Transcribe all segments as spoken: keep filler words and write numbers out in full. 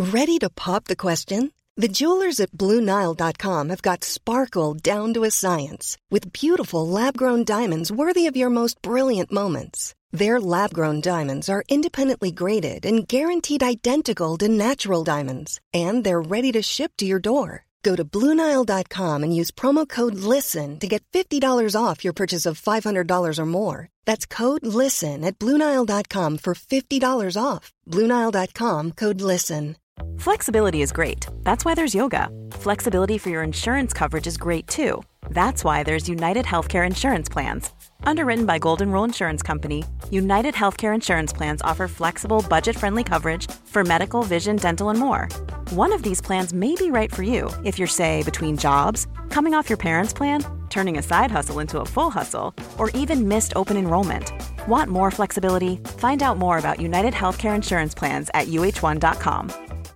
Ready to pop the question? The jewelers at Blue Nile dot com have got sparkle down to a science with beautiful lab-grown diamonds worthy of your most brilliant moments. Their lab-grown diamonds are independently graded and guaranteed identical to natural diamonds, and they're ready to ship to your door. Go to Blue Nile dot com and use promo code LISTEN to get fifty dollars off your purchase of five hundred dollars or more. That's code LISTEN at Blue Nile dot com for fifty dollars off. Blue Nile dot com, code LISTEN. Flexibility is great. That's why there's yoga. Flexibility for your insurance coverage is great too. That's why there's United Healthcare Insurance Plans. Underwritten by Golden Rule Insurance Company, United Healthcare Insurance Plans offer flexible, budget-friendly coverage for medical, vision, dental, and more. One of these plans may be right for you if you're, say, between jobs, coming off your parents' plan, turning a side hustle into a full hustle, or even missed open enrollment. Want more flexibility? Find out more about United Healthcare Insurance Plans at U H one dot com.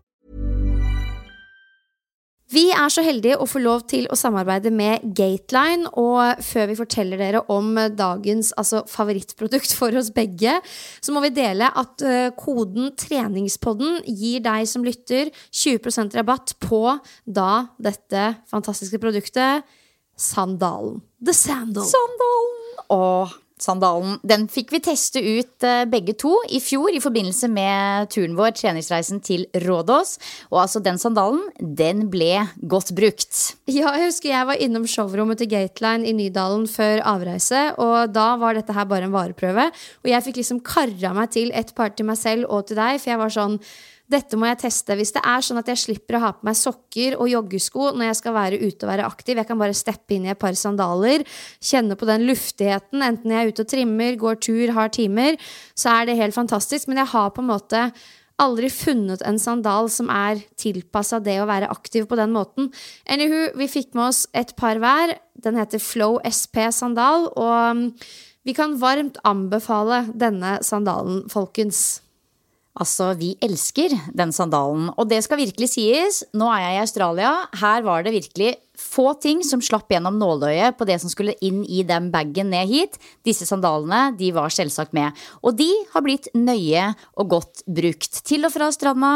Vi er så heldige å få lov til å samarbeide med Gateline, og før vi forteller dere om dagens altså, favorittprodukt for oss begge, så må vi dele at uh, koden treningspodden gir deg som lytter tjue prosent rabatt på da dette fantastiske produktet, sandalen. The Sandal. Sandalen! Åh, sandalen. Den fikk vi teste ut uh, begge to i fjor i forbindelse med turen vår, treningsreisen til Rådås. Og altså den sandalen, den ble godt brukt. Ja, jeg husker jeg var innom showrommet til Gateline i Nydalen før avreise, og da var dette her bare en vareprøve. Og jeg fikk liksom karra meg til et par til meg selv og til deg, for jeg var sånn, dette må jeg teste. Hvis det er sånn at jeg slipper å ha på meg sokker og joggesko når jeg skal være ute og være aktiv, jeg kan bare steppe inn i et par sandaler, kjenne på den luftigheten, enten jeg er ute og trimmer, går tur, har timer, så er det helt fantastisk. Men jeg har på en måte aldri funnet en sandal som er tilpasset det å være aktiv på den måten. Anywho, vi fikk med oss et par hver. Den heter Flow S P sandal, og vi kan varmt anbefale denne sandalen, folkens. Altså, vi elsker den sandalen, og det skal virkelig sies, nå er jeg i Australia, her var det virkelig få ting som slapp gjennom nåløyet på det som skulle inn i den baggen ned hit. Disse sandalene, de var selvsagt med, og de har blitt nøye og godt brukt. Til og fra stranda,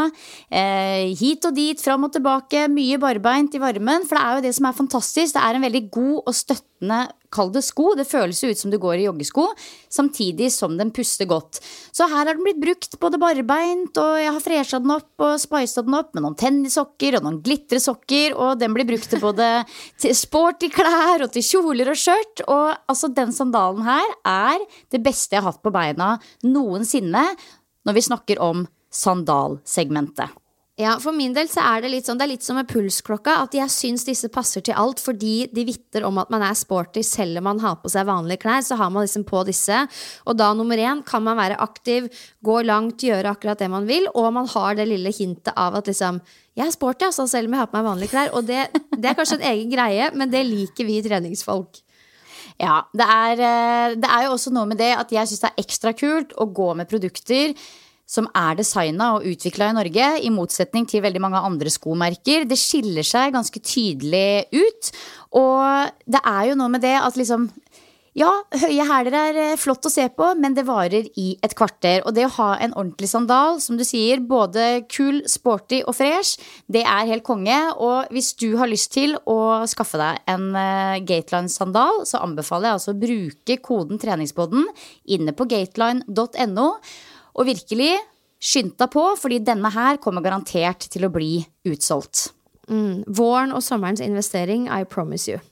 eh, hit og dit, fram og tilbake, mye barbeint i varmen, for det er jo det som er fantastisk, det er en veldig god og støttende, kall det sko, det føles ut som du går i joggesko, samtidig som den puster godt. Så her har den blitt brukt både barbeint, og jeg har freshet den opp og spicet den opp med noen tennissokker og noen glitresokker, og den blir brukt til både til sporty klær og til kjoler og skjørt, og altså den sandalen her er det beste jeg har hatt på beina noensinne når vi snakker om sandalsegmentet. Ja, for min del så er det litt sånn, det er litt som med pulsklokka, at jeg synes disse passer til alt, fordi de vitter om at man er sporty, selv om man har på seg vanlige klær, så har man liksom på disse, og da nummer én, kan man være aktiv, gå langt, gjøre akkurat det man vil, og man har det lille hintet av at liksom, jeg er sporty, altså, selv om jeg har på meg vanlige klær, og det, det er kanskje en egen greie, men det liker vi treningsfolk. Ja, det er, det er jo også noe med det at jeg synes det er ekstra kult å gå med produkter som er designet og utviklet i Norge, i motsetning til veldig mange andre skomerker. Det skiller seg ganske tydelig ut, og det er jo noe med det at liksom, ja, høye hæler er flott å se på, men det varer i et kvarter, og det å ha en ordentlig sandal, som du sier, både kul, sporty og fresh, det er helt konge, og hvis du har lyst til å skaffe deg en uh, Gateline sandal, så anbefaler jeg altså å bruke koden treningspodden inne på gateline dot no, og virkelig skynd deg på, fordi denne her kommer garantert til å bli utsolgt. Mm, våren og sommerens investering, I promise you.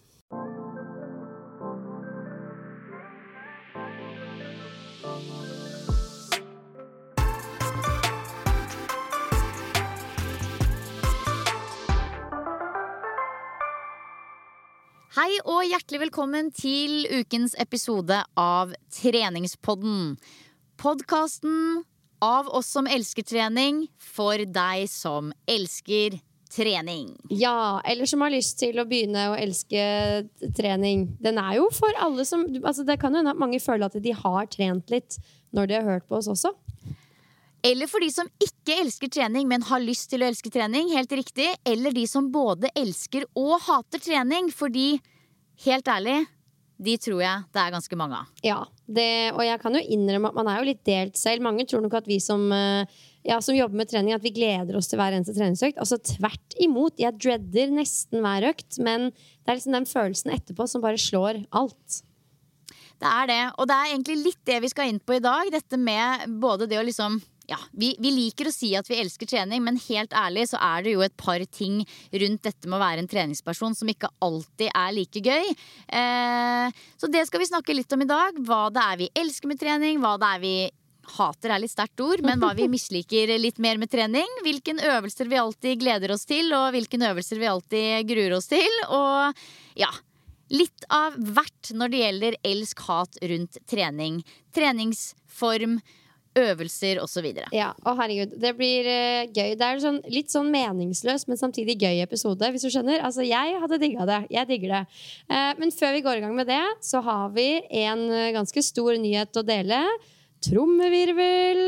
Hei og hjertelig velkommen til ukens episode av Treningspodden. Podcasten av oss som elsker trening, for deg som elsker trening. Ja, eller som har lyst til å begynne å elske trening. Den er jo for alle som, altså det kan jo hende at mange føler at de har trent litt når de har hørt på oss også. Eller for de som ikke elsker trening, men har lyst til å elske trening, helt riktig. Eller de som både elsker og hater trening, fordi, helt ærlig, de tror jeg det er ganske mange av. Ja, det, og jeg kan jo innrømme at man er jo litt delt selv. Mange tror nok at vi som uh, ja, som jobber med trening, at vi gleder oss til hver eneste treningsøkt. Altså tvert imot, jeg dreader nesten hver økt, men det er liksom den følelsen etterpå som bare slår alt. Det er det, og det er egentlig litt det vi skal inn på i dag. Dette med både det å liksom Ja, vi, vi liker å si at vi elsker trening, men helt ærlig så er det jo et par ting rundt dette med å være en treningsperson som ikke alltid er like gøy. Eh, så det skal vi snakke litt om i dag. Hva det er vi elsker med trening, hva det er vi hater er litt sterkt ord, men hva vi misliker litt mer med trening. Hvilken øvelser vi alltid gleder oss til, og hvilken øvelser vi alltid gruer oss til. Og ja, litt av hvert når det gjelder elsk-hat rundt trening. Treningsform, øvelser og så videre. Ja, og herregud, det blir uh, gøy. Det er sånn, litt sånn meningsløs, men samtidig gøy episode, hvis du skjønner. Altså, jeg hadde digget det. Jeg digger det. Uh, men før vi går i gang med det, så har vi en uh, ganske stor nyhet å dele. Trommevirvel!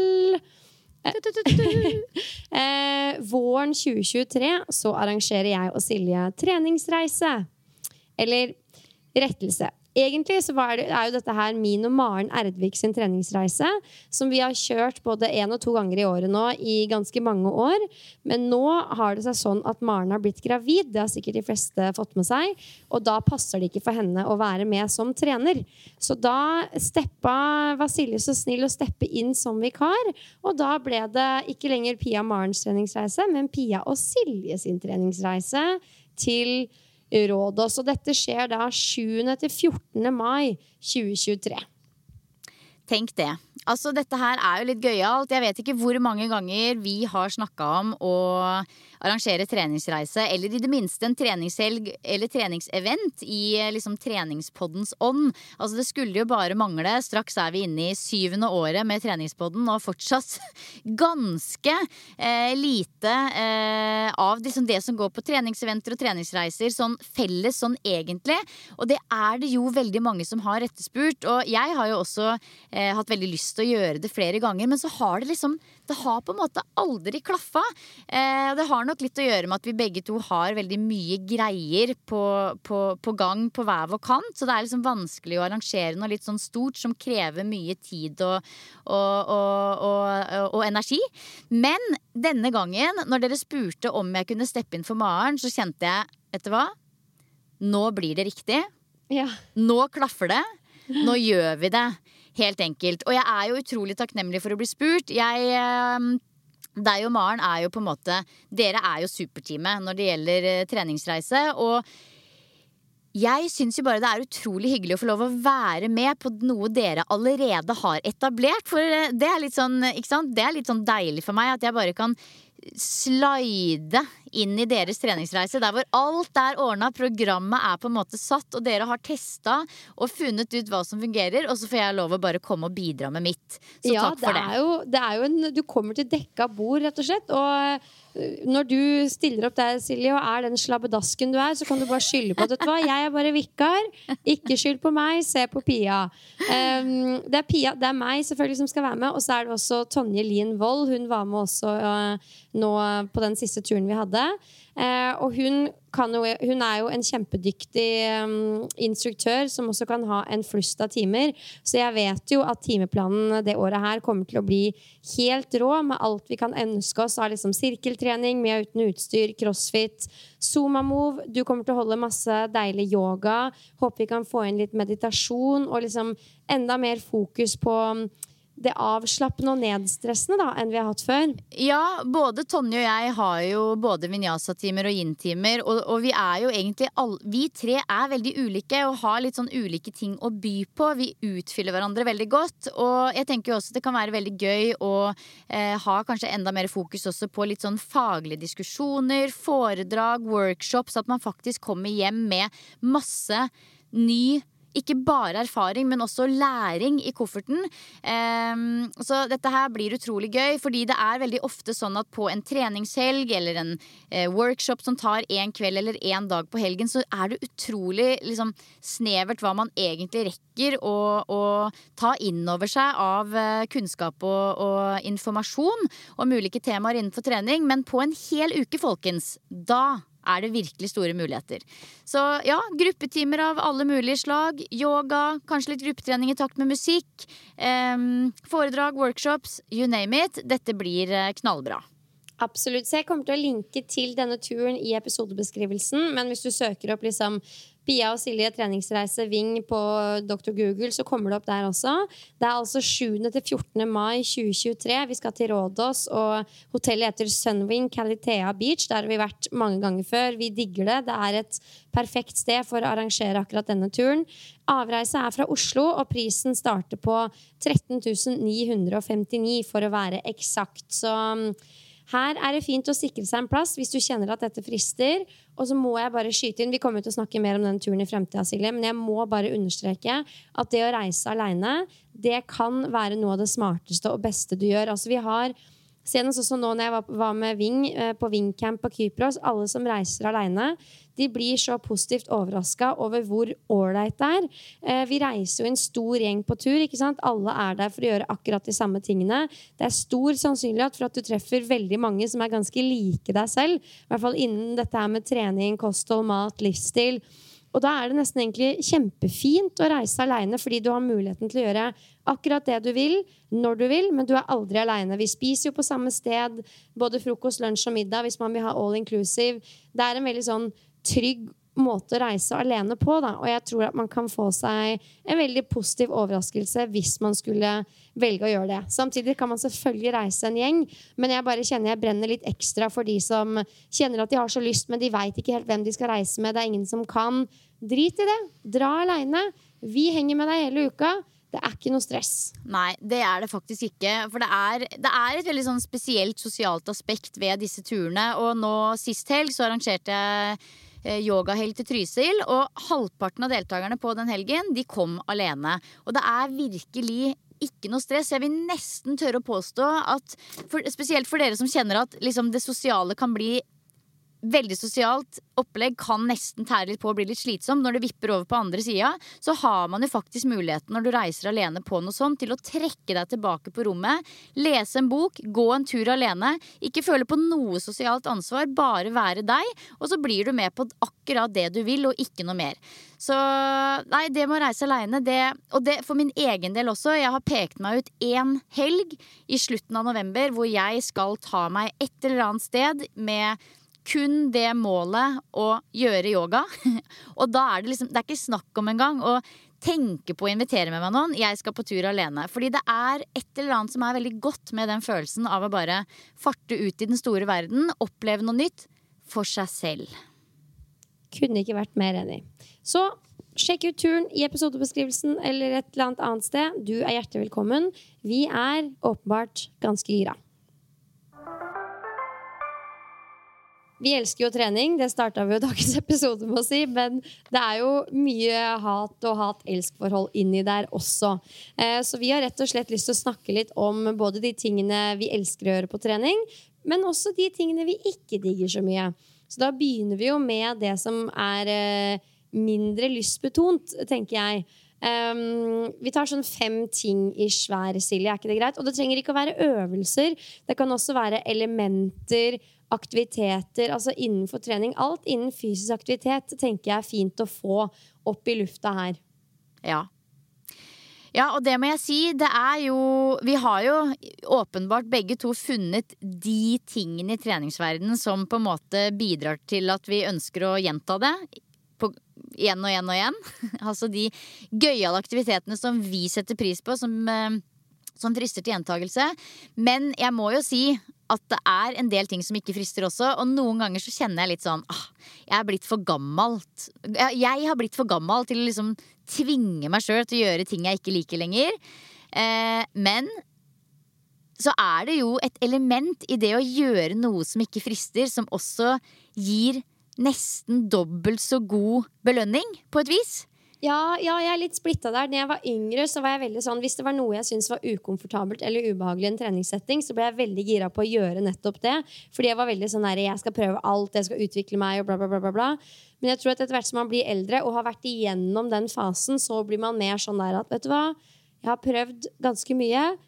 uh, våren tjue tjuetre så arrangerer jeg og Silje treningsreise. Eller rettelse. Egentlig så var det, er jo dette her min og Maren Erdvik sin treningsreise, som vi har kjørt både en og to ganger i året nå i ganske mange år. Men nå har det seg sånn at Maren har blitt gravid, det har sikkert de fleste fått med seg, og da passer det ikke for henne å være med som trener. Så da steppa, var Silje så snill å steppe inn som vikar, og da ble det ikke lenger Pia Marens treningsreise, men Pia og Silje sin treningsreise til Rådås, og dette skjer da sjuende til fjortende mai tjue tjuetre. Tenk det. Altså, dette her er jo litt gøyalt. Jeg vet ikke hvor mange ganger vi har snakket om å arrangere treningsreise, eller i det minste en treningshelg eller treningsevent i liksom treningspoddens ånd. Altså, det skulle jo bare mangle. Straks er vi inne i syvende året med treningspodden, og fortsatt ganske eh, lite eh, av liksom det som går på treningseventer og treningsreiser, sånn felles sånn egentlig. Og det er det jo veldig mange som har etterspurt, og jeg har jo også eh, hatt veldig lyst til å gjøre det flere ganger, men så har det liksom, det har på en måte aldri klaffa. Eh, det har nok litt å gjøre med at vi begge to har veldig mye greier på, på, på gang på hver vår kant, så det er liksom vanskelig å arrangere noe litt sånn stort som krever mye tid og, og, og, og, og energi. Men denne gangen, når dere spurte om jeg kunne steppe inn for Maren, så kjente jeg, vet du hva? Nå blir det riktig. Ja. Nå klaffer det. Nå gjør vi det. Helt enkelt. Og jeg er jo utrolig takknemlig for å bli spurt. Jeg, deg og Maren er jo på en måte, dere er jo superteamet når det gjelder treningsreise, og jeg synes jo bare det er utrolig hyggelig å få lov å være med på noe dere allerede har etablert, for det er litt sånn, ikke sant? Det er litt sånn deilig for meg at jeg bare kan slide inn i deres treningsreise der hvor alt er ordnet, programmet er på en måte satt, og dere har testet og funnet ut hva som fungerer, og så får jeg lov å bare komme og bidra med mitt. Så ja, takk for det. Er jo, det er jo en, du kommer til dekka bord, rett og slett, og når du stiller opp der, Silje, og er den slabbedasken du er, så kan du bare skylde på at, vet du hva, jeg er bare vikar, ikke skyld på meg, se på Pia. Um, det er Pia, det er meg selvfølgelig som skal være med, og så er det også Tonje Lien Vold, hun var med også uh, nå på den siste turen vi hadde. Eh, og hun, kan jo, hun er jo en kjempedyktig um, instruktør som også kan ha en flust av timer. Så jeg vet jo at timeplanen det året her kommer til å bli helt rå med alt vi kan ønske oss av liksom sirkeltrening, med uten utstyr, crossfit, Zuma Move. Du kommer til å holde masse deilig yoga. Håper vi kan få inn litt meditasjon og liksom enda mer fokus på det avslappende og nedstressende da, enn vi har hatt før. Ja, både Tonje og jeg har jo både vinyasa-timer og yin-timer, og, og vi er jo egentlig all, vi tre er veldig ulike og har litt sånn ulike ting å by på. Vi utfyller hverandre veldig godt, og jeg tenker jo også at det kan være veldig gøy å eh, ha kanskje enda mer fokus også på litt sånn faglige diskusjoner, foredrag, workshops, at man faktisk kommer hjem med masse ny ikke bare erfaring, men også læring i kofferten. Um, så dette her blir utrolig gøy, fordi det er veldig ofte sånn at på en treningshelg eller en uh, workshop som tar en kveld eller en dag på helgen, så er det utrolig liksom, snevert hva man egentlig rekker å, å ta inn over seg av uh, kunnskap og, og informasjon om ulike temaer innenfor trening. Men på en hel uke, folkens, da er det virkelig store muligheter. Så ja, gruppetimer av alle mulige slag, yoga, kanskje litt gruppetrening i takt med musikk, eh, foredrag, workshops, you name it. Dette blir knallbra. Absolutt, så jeg kommer til å linke til denne turen i episodebeskrivelsen, men hvis du søker opp liksom Pia og Silje treningsreise Ving på doktor Google, så kommer det opp der også. Det er altså sjuende til fjortende mai tjue tjuetre. Vi skal til Rådås, og hotellet heter Sunwing Calitea Beach. Der har vi vært mange ganger før. Vi digger det. Det er et perfekt sted for å arrangere akkurat denne turen. Avreise er fra Oslo, og prisen starter på tretten tusen ni hundre femtini for å være eksakt. Så her er det fint å sikre seg en plass hvis du kjenner at dette frister. Og så må jeg bare skyte inn, vi kommer til å snakke mer om den turen i fremtiden, Silje, men jeg må bare understreke at det å reise alene, det kan være noe av det smarteste og beste du gjør. Altså vi har, senest også nå når jeg var, var med Ving på Vingcamp på Kypros, alle som reiser alene, de blir så positivt overrasket over hvor ordentlig det er. Vi reiser jo en stor gjeng på tur, ikke sant? Alle er der for å gjøre akkurat de samme tingene. Det er stor sannsynlighet for at du treffer veldig mange som er ganske like deg selv, i hvert fall innen dette her med trening, kosthold, mat, livsstil. Og da er det nesten egentlig kjempefint å reise alene, fordi du har muligheten til å gjøre akkurat det du vil, når du vil, men du er aldri alene. Vi spiser jo på samme sted, både frokost, lunsj og middag, hvis man vil ha all inclusive. Det er en veldig sånn trygg måte å reise alene på, da. Og jeg tror at man kan få seg en veldig positiv overraskelse hvis man skulle velge å gjøre det. Samtidig kan man selvfølgelig reise en gjeng, men jeg bare kjenner jeg brenner litt ekstra for de som kjenner at de har så lyst, men de vet ikke helt hvem de skal reise med. Det er ingen som kan. Drit i det. Dra alene. Vi henger med deg hele uka. Det er ikke noe stress. Nei, det er det faktisk ikke. For det er, det er et veldig sånn spesielt sosialt aspekt ved disse turene. Og nå sist helg så arrangerte jeg yogahelg til Trysil, og halvparten av deltakerne på den helgen, de kom alene. Og det er virkelig ikke noe stress. Jeg vil nesten tørre å påstå at, for, spesielt for dere som kjenner at liksom, det sosiale kan bli veldig sosialt opplegg, kan nesten tære litt på og bli litt slitsom når det vipper over på andre sida, så har man jo faktisk muligheten når du reiser alene på noe sånt til å trekke deg tilbake på rommet, lese en bok, gå en tur alene, ikke føle på noe sosialt ansvar, bare være deg, og så blir du med på akkurat det du vil og ikke noe mer. Så nei, det med å reise alene, det, og det for min egen del også, jeg har pekt meg ut en helg i slutten av november hvor jeg skal ta meg et eller annet sted med kun det målet å gjøre yoga. Og da er det liksom, det er ikke snakk om en gang å tenke på å invitere med meg noen. Jeg skal på tur alene. Fordi det er et eller annet som er veldig godt med den følelsen av å bare farte ut i den store verden, oppleve noe nytt for seg selv. Kunne ikke vært mer enig. Så sjekk ut turen i episodebeskrivelsen eller et eller annet annet sted. Du er hjertelig velkommen. Vi er åpenbart ganske gira. Vi elsker jo trening, det startet vi jo dagens episode med å si, men det er jo mye hat og hat-elsk-forhold inni der også. Så vi har rett og slett lyst til å snakke litt om både de tingene vi elsker å gjøre på trening, men også de tingene vi ikke digger så mye. Så da begynner vi jo med det som er mindre lystbetont, tenker jeg. Um, vi tar sånn fem ting i svær, Silje, er ikke det greit? Og det trenger ikke å være øvelser, det kan også være elementer, aktiviteter, altså innenfor trening. Alt innen fysisk aktivitet tenker jeg er fint å få opp i lufta her. Ja. Ja, og det må jeg si, det er jo, vi har jo åpenbart begge to funnet de tingene i treningsverdenen som på en måte bidrar til at vi ønsker å gjenta det på igjen og igjen og igjen. Altså de gøyale aktivitetene som vi setter pris på, som, som frister til gjentagelse. Men jeg må jo si at det er en del ting som ikke frister også, og noen ganger så kjenner jeg litt sånn, ah, jeg er blitt for gammelt. Jeg har blitt for gammel til å liksom tvinge meg selv til å gjøre ting jeg ikke liker lenger. Eh, men så er det jo et element i det å gjøre noe som ikke frister, som også gir nesten dobbelt så god belønning på et vis. Ja, ja, jeg er litt splittet der. Når jeg var yngre så var jeg veldig sånn, hvis det var noe jeg synes var ukomfortabelt eller ubehagelig i en treningssetting, så ble jeg veldig gira på å gjøre nettopp det. Fordi jeg var veldig sånn der, jeg skal prøve alt, jeg skal utvikle meg og bla bla bla bla bla. Men jeg tror at etter hvert som man blir eldre og har vært igjennom den fasen, så blir man mer sånn der at, vet du hva, jeg har prøvd ganske mye,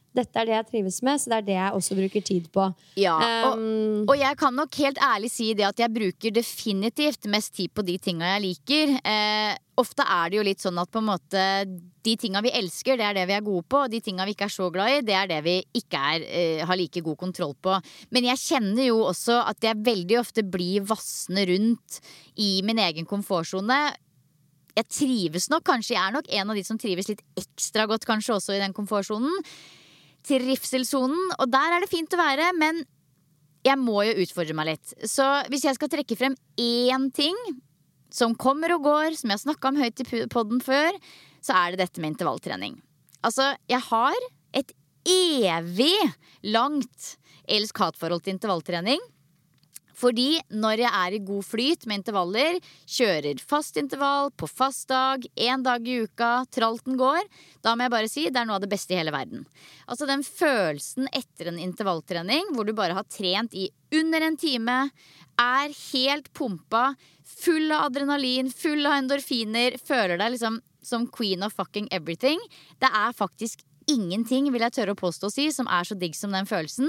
dette er det jeg trives med, så det er det jeg også bruker tid på. Ja, og, um, og jeg kan nok helt ærlig si det at jeg bruker definitivt mest tid på de tingene jeg liker. Eh, ofte er det jo litt sånn at på en måte de tingene vi elsker, det er det vi er gode på, og de tingene vi ikke er så glad i, det er det vi ikke er, eh, har like god kontroll på. Men jeg kjenner jo også at jeg veldig ofte blir vassende rundt i min egen komfortzone. Jeg trives nok, kanskje jeg er nok en av de som trives litt ekstra godt kanskje også i den komfortzonen. Til rifselsonen, og der er det fint å være, men jeg må jo utfordre meg litt. Så hvis jeg skal trekke frem én ting som kommer og går, som jeg har snakket om høyt i podden før, så er det dette med intervalltrening. Altså, jeg har et evig langt elsk-hat-forhold til intervalltrening. Fordi når jeg er i god flyt med intervaller, kjører fast intervall på fast dag, en dag i uka, tralten går, da må jeg bare si det er noe av det beste i hele verden. Altså den følelsen etter en intervalltrening, hvor du bare har trent i under en time, er helt pumpa, full av adrenalin, full av endorfiner, føler deg liksom som queen of fucking everything. Det er faktisk ingenting, vil jeg tørre å påstå å si, som er så digg som den følelsen.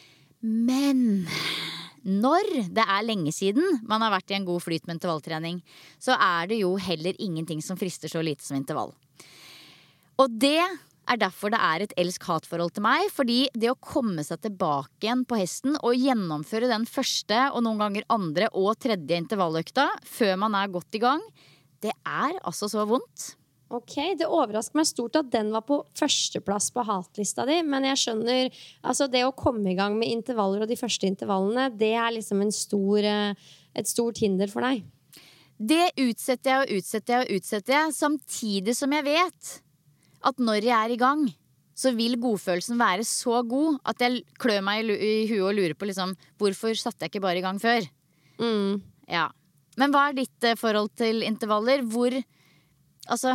Men når det er lenge siden man har vært i en god flyt med intervalltrening, så er det jo heller ingenting som frister så lite som intervall. Og det er derfor det er et elsk-hat-forhold til meg, fordi det å komme seg tilbake igjen på hesten og gjennomføre den første og noen ganger andre og tredje intervalløkta før man er godt i gang, det er altså så vondt. Ok, det overrasker meg stort at den var på førsteplass på hatlista di, men jeg skjønner, altså det å komme i gang med intervaller og de første intervallene, det er liksom en stor, et stort hinder for deg. Det utsetter jeg og utsetter jeg og utsetter jeg, samtidig som jeg vet at når jeg er i gang, så vil godfølelsen være så god at jeg klør meg i huet og lurer på liksom, hvorfor satte jeg ikke bare i gang før? Mm. Ja. Men hva er ditt forhold til intervaller? Hvor, altså...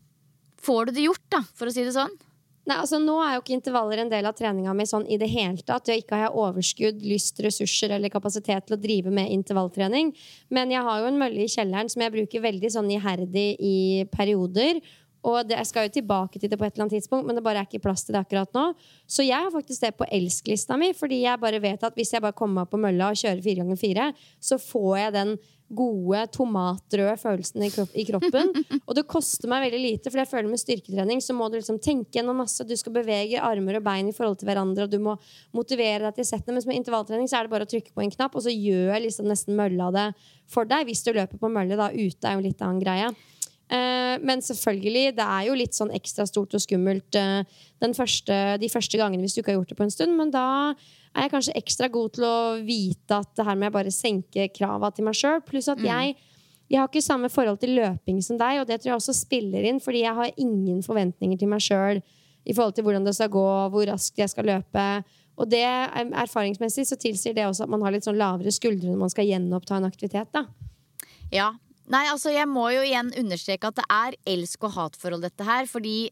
Får du det gjort da, for å si det sånn? Nei, altså nå er jo ikke intervaller en del av treninga mi sånn i det hele tatt. Jeg ikke har jeg overskudd, lyst, ressurser eller kapasitet til å drive med intervalltrening. Men jeg har jo en mølle i kjelleren som jeg bruker veldig sånn iherdig i perioder. Og det, jeg skal jo tilbake til det på et eller annet tidspunkt, men det bare er ikke plass til det akkurat nå. Så jeg har faktisk det på elsklista mi, fordi jeg bare vet at hvis jeg bare kommer meg på mølla og kjører fire ganger fire, så får jeg den gode tomatrøde følelsen i, kropp, i kroppen. Og det koster meg veldig lite, for jeg føler med styrketrening så må du liksom tenke gjennom masse. Du skal bevege armer og bein i forhold til hverandre, og du må motivere deg til settene. Mens med intervalltrening så er det bare å trykke på en knapp, og så gjør liksom nesten mølla det for deg. Hvis du løper på mølle, da ute er jo litt annen greie. Uh, men selvfølgelig, det er jo litt sånn ekstra stort og skummelt uh, den første, de første gangene hvis du ikke har gjort det på en stund, men da er jeg kanskje ekstra god til å vite at det her med jeg bare senke krava til meg selv, pluss at mm. jeg, jeg har ikke samme forhold til løping som deg, og det tror jeg også spiller inn, fordi jeg har ingen forventninger til meg selv i forhold til hvordan det skal gå, hvor raskt jeg skal løpe, og det erfaringsmessig så tilsier det også at man har litt sånn lavere skuldre når man skal gjenoppta en aktivitet da. Ja. Nei, altså jeg må jo igjen understreke at det er elsk- og hatforhold dette her, fordi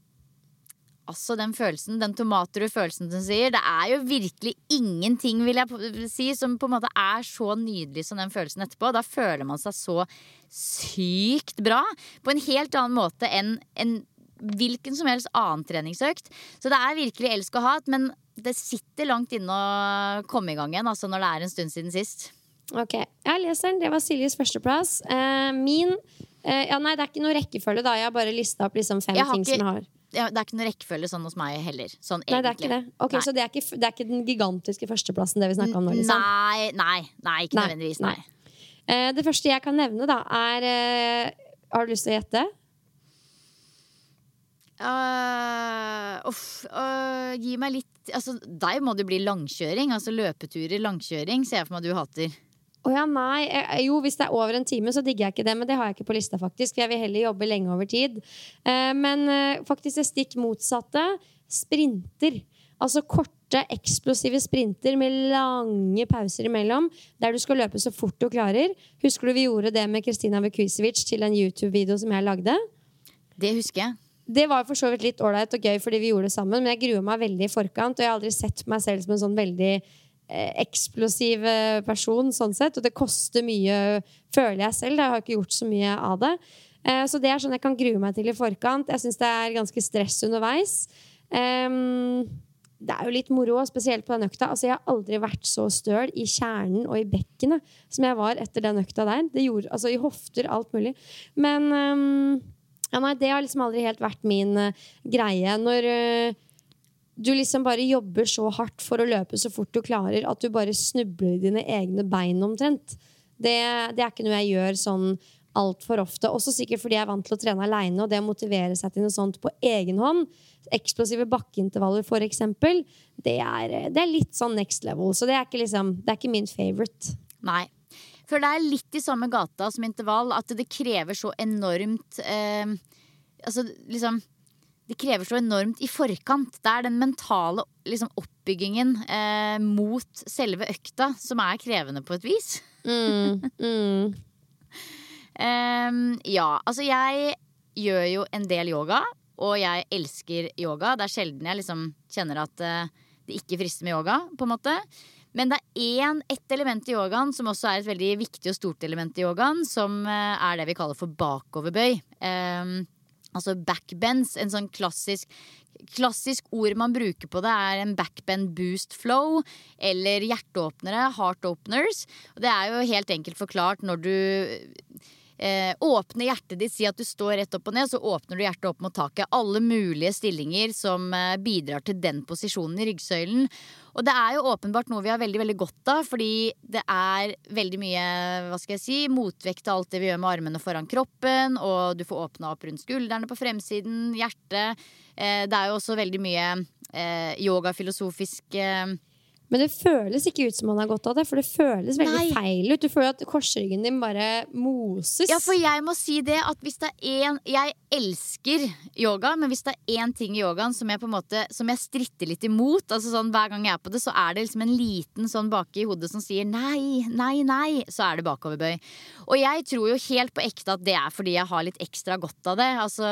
altså den følelsen, den tomatrøde følelsen som sier, det er jo virkelig ingenting, vil jeg si, som på en måte er så nydelig som den følelsen etterpå. Da føler man seg så sykt bra, på en helt annen måte enn en hvilken som helst annen treningsøkt. Så det er virkelig elsk og hat, men det sitter langt inne å komme i gang igjen, altså når det er en stund siden sist. Ok, jeg leser den. Det var Siljes førsteplass. uh, Min uh, ja, nei, det er ikke noe rekkefølge da. Jeg har bare listet opp liksom fem ting ikke, som jeg har. Ja, det er ikke noe rekkefølge sånn hos meg heller sånn, nei, det er ikke det. Ok, nei. Så det er ikke, det er ikke den gigantiske førsteplassen det vi snakker om nå liksom. Nei, nei, nei, ikke nei, nødvendigvis nei. Nei. Uh, Det første jeg kan nevne da er uh, har du lyst til å gjette? Uh, uff, uh, gi meg litt altså, deg må det bli langkjøring. Altså løpeturer, langkjøring ser jeg for meg du hater. Å ja, nei, jeg, jo hvis det er over en time så digger jeg ikke det, men det har jeg ikke på lista faktisk. Jeg vil heller jobbe lenge over tid. uh, Men uh, faktisk det stikk motsatte. Sprinter. Altså korte, eksplosive sprinter med lange pauser imellom, der du skal løpe så fort du klarer. Husker du vi gjorde det med Kristina Vukusevic til en YouTube-video som jeg lagde? Det husker jeg. Det var for så vidt litt ålreit og gøy fordi vi gjorde det sammen, men jeg gruer meg veldig i forkant, og jeg har aldri sett meg selv som en sånn veldig eh, eksplosiv person sånn sett, og det koster mye, føler jeg selv. Jeg har ikke gjort så mye av det. Eh, så det er sånn jeg kan grue meg til i forkant. Jeg synes det er ganske stress underveis. Um, det er jo litt moro, spesielt på den økta. Altså, jeg har aldri vært så støl i kjernen og i bekkene som jeg var etter den økta der. Det gjorde, altså i hofter, alt mulig. Men um, ja, nei, det har liksom aldri helt vært min uh, greie. Når uh, du liksom bare jobber så hardt for å løpe så fort du klarer, at du bare snubler i dine egne bein omtrent. Det, det er ikke noe jeg gjør sånn alt for ofte. Også sikkert fordi jeg er vant til å trene alene, og det å motivere seg til noe sånt på egen hånd, eksplosive bakkeintervaller for eksempel, det er, det er litt sånn next level. Så det er ikke, liksom, det er ikke min favorite. Nei. For det er litt i samme gata som intervall, at det krever så enormt eh, altså liksom det krever så enormt i forkant. Det er den mentale liksom, oppbyggingen eh, mot selve økta som er krevende på et vis. Mm, mm. um, ja, altså jeg gjør jo en del yoga, og jeg elsker yoga. Det er sjelden jeg liksom kjenner at uh, det ikke frister med yoga, på en måte. Men det er en, ett element i yogaen som også er et veldig viktig og stort element i yogaen, som uh, er det vi kaller for bakoverbøy. Um, altså backbends, en sånn klassisk Klassisk ord man bruker på det er en backbend boost flow eller hjerteåpnere, heart openers. Og det er jo helt enkelt forklart når du eh, åpner hjertet ditt, si at du står rett opp og ned, så åpner du hjertet opp mot taket. Alle mulige stillinger som eh, bidrar til den posisjonen i ryggsøylen. Og det er jo åpenbart noe vi har veldig, veldig godt av, fordi det er veldig mye, hva skal jeg si, motvekt til alt det vi gjør med armene foran kroppen, og du får åpne opp rundt skuldrene på fremsiden, hjertet. Det er jo også veldig mye eh, yogafilosofisk eh. Men det føles ikke ut som man har godt av det, for det føles veldig Nei. feil ut. Du føler at korsryggen din bare moses. Ja, for jeg må si det at hvis det er en Jeg elsker yoga, men hvis det er en ting i yogaen som jeg på en måte Som jeg stritter litt imot, altså sånn hver gang jeg er på det, så er det liksom en liten sånn bak i hodet som sier nei, nei, nei, så er det bakoverbøy. Og jeg tror jo helt på ekte at det er fordi jeg har litt ekstra godt av det. Altså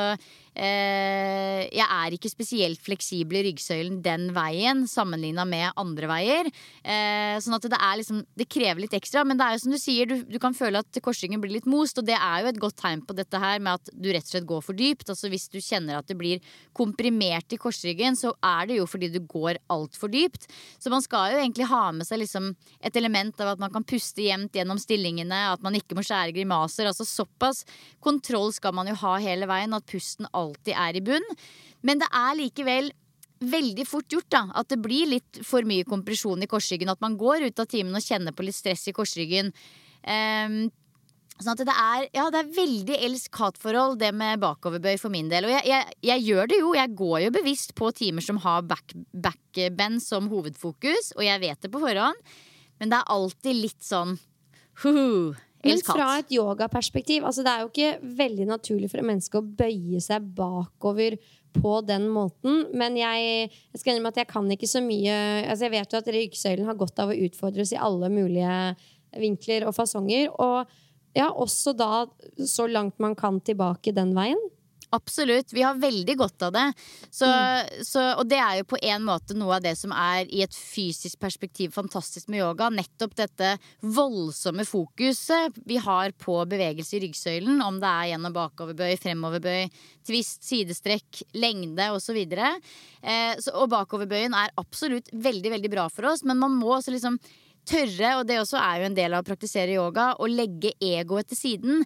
eh, jeg er ikke spesielt fleksibel i ryggsøylen den veien sammenlignet med andre veier. Eh, sånn at det er liksom Det krever litt ekstra, men det er jo som du sier, du, du kan føle at korsryggen blir litt most, og det er jo et godt tegn på dette her med at du rett og slett går for dypt. Altså hvis du kjenner at det blir komprimert i korsryggen, så er det jo fordi du går alt for dypt. Så man skal jo egentlig ha med seg liksom et element av at man kan puste jevnt gjennom stillingene, at man ikke må skjære grimaser. Altså såpass kontroll skal man jo ha hele veien, at pusten alltid er i bunn. Men det er likevel veldig fort gjort da, at det blir litt for mye kompresjon i korsryggen, at man går ut av timen og kjenner på litt stress i korsryggen. Um, sånn at det er, ja, det er veldig elsk-hat-forhold det med bakoverbøy for min del. Og jeg, jeg, jeg gjør det jo, jeg går jo bevisst på timer som har back, backbend som hovedfokus, og jeg vet det på forhånd, men det er alltid litt sånn huhu, Men fra et yogaperspektiv, altså det er jo ikke veldig naturlig for et menneske å bøye seg bakover på den måten, men jeg, jeg skal innrømme at jeg kan ikke så mye, altså jeg vet jo at ryggsøylen har godt av å utfordres i alle mulige vinkler og fasonger, og ja, også da så langt man kan tilbake den veien. Absolutt, vi har veldig godt av det så, mm. så, og det er jo på en måte noe av det som er i et fysisk perspektiv fantastisk med yoga. Nettopp dette voldsomme fokuset vi har på bevegelse i ryggsøylen, om det er gjennom bakoverbøy, fremoverbøy, twist, sidestrekk, lengde og så videre. Eh, så, og bakoverbøyen er absolutt veldig, veldig bra for oss, men man må også liksom tørre, og det også er jo en del av å praktisere yoga, å legge egoet til siden.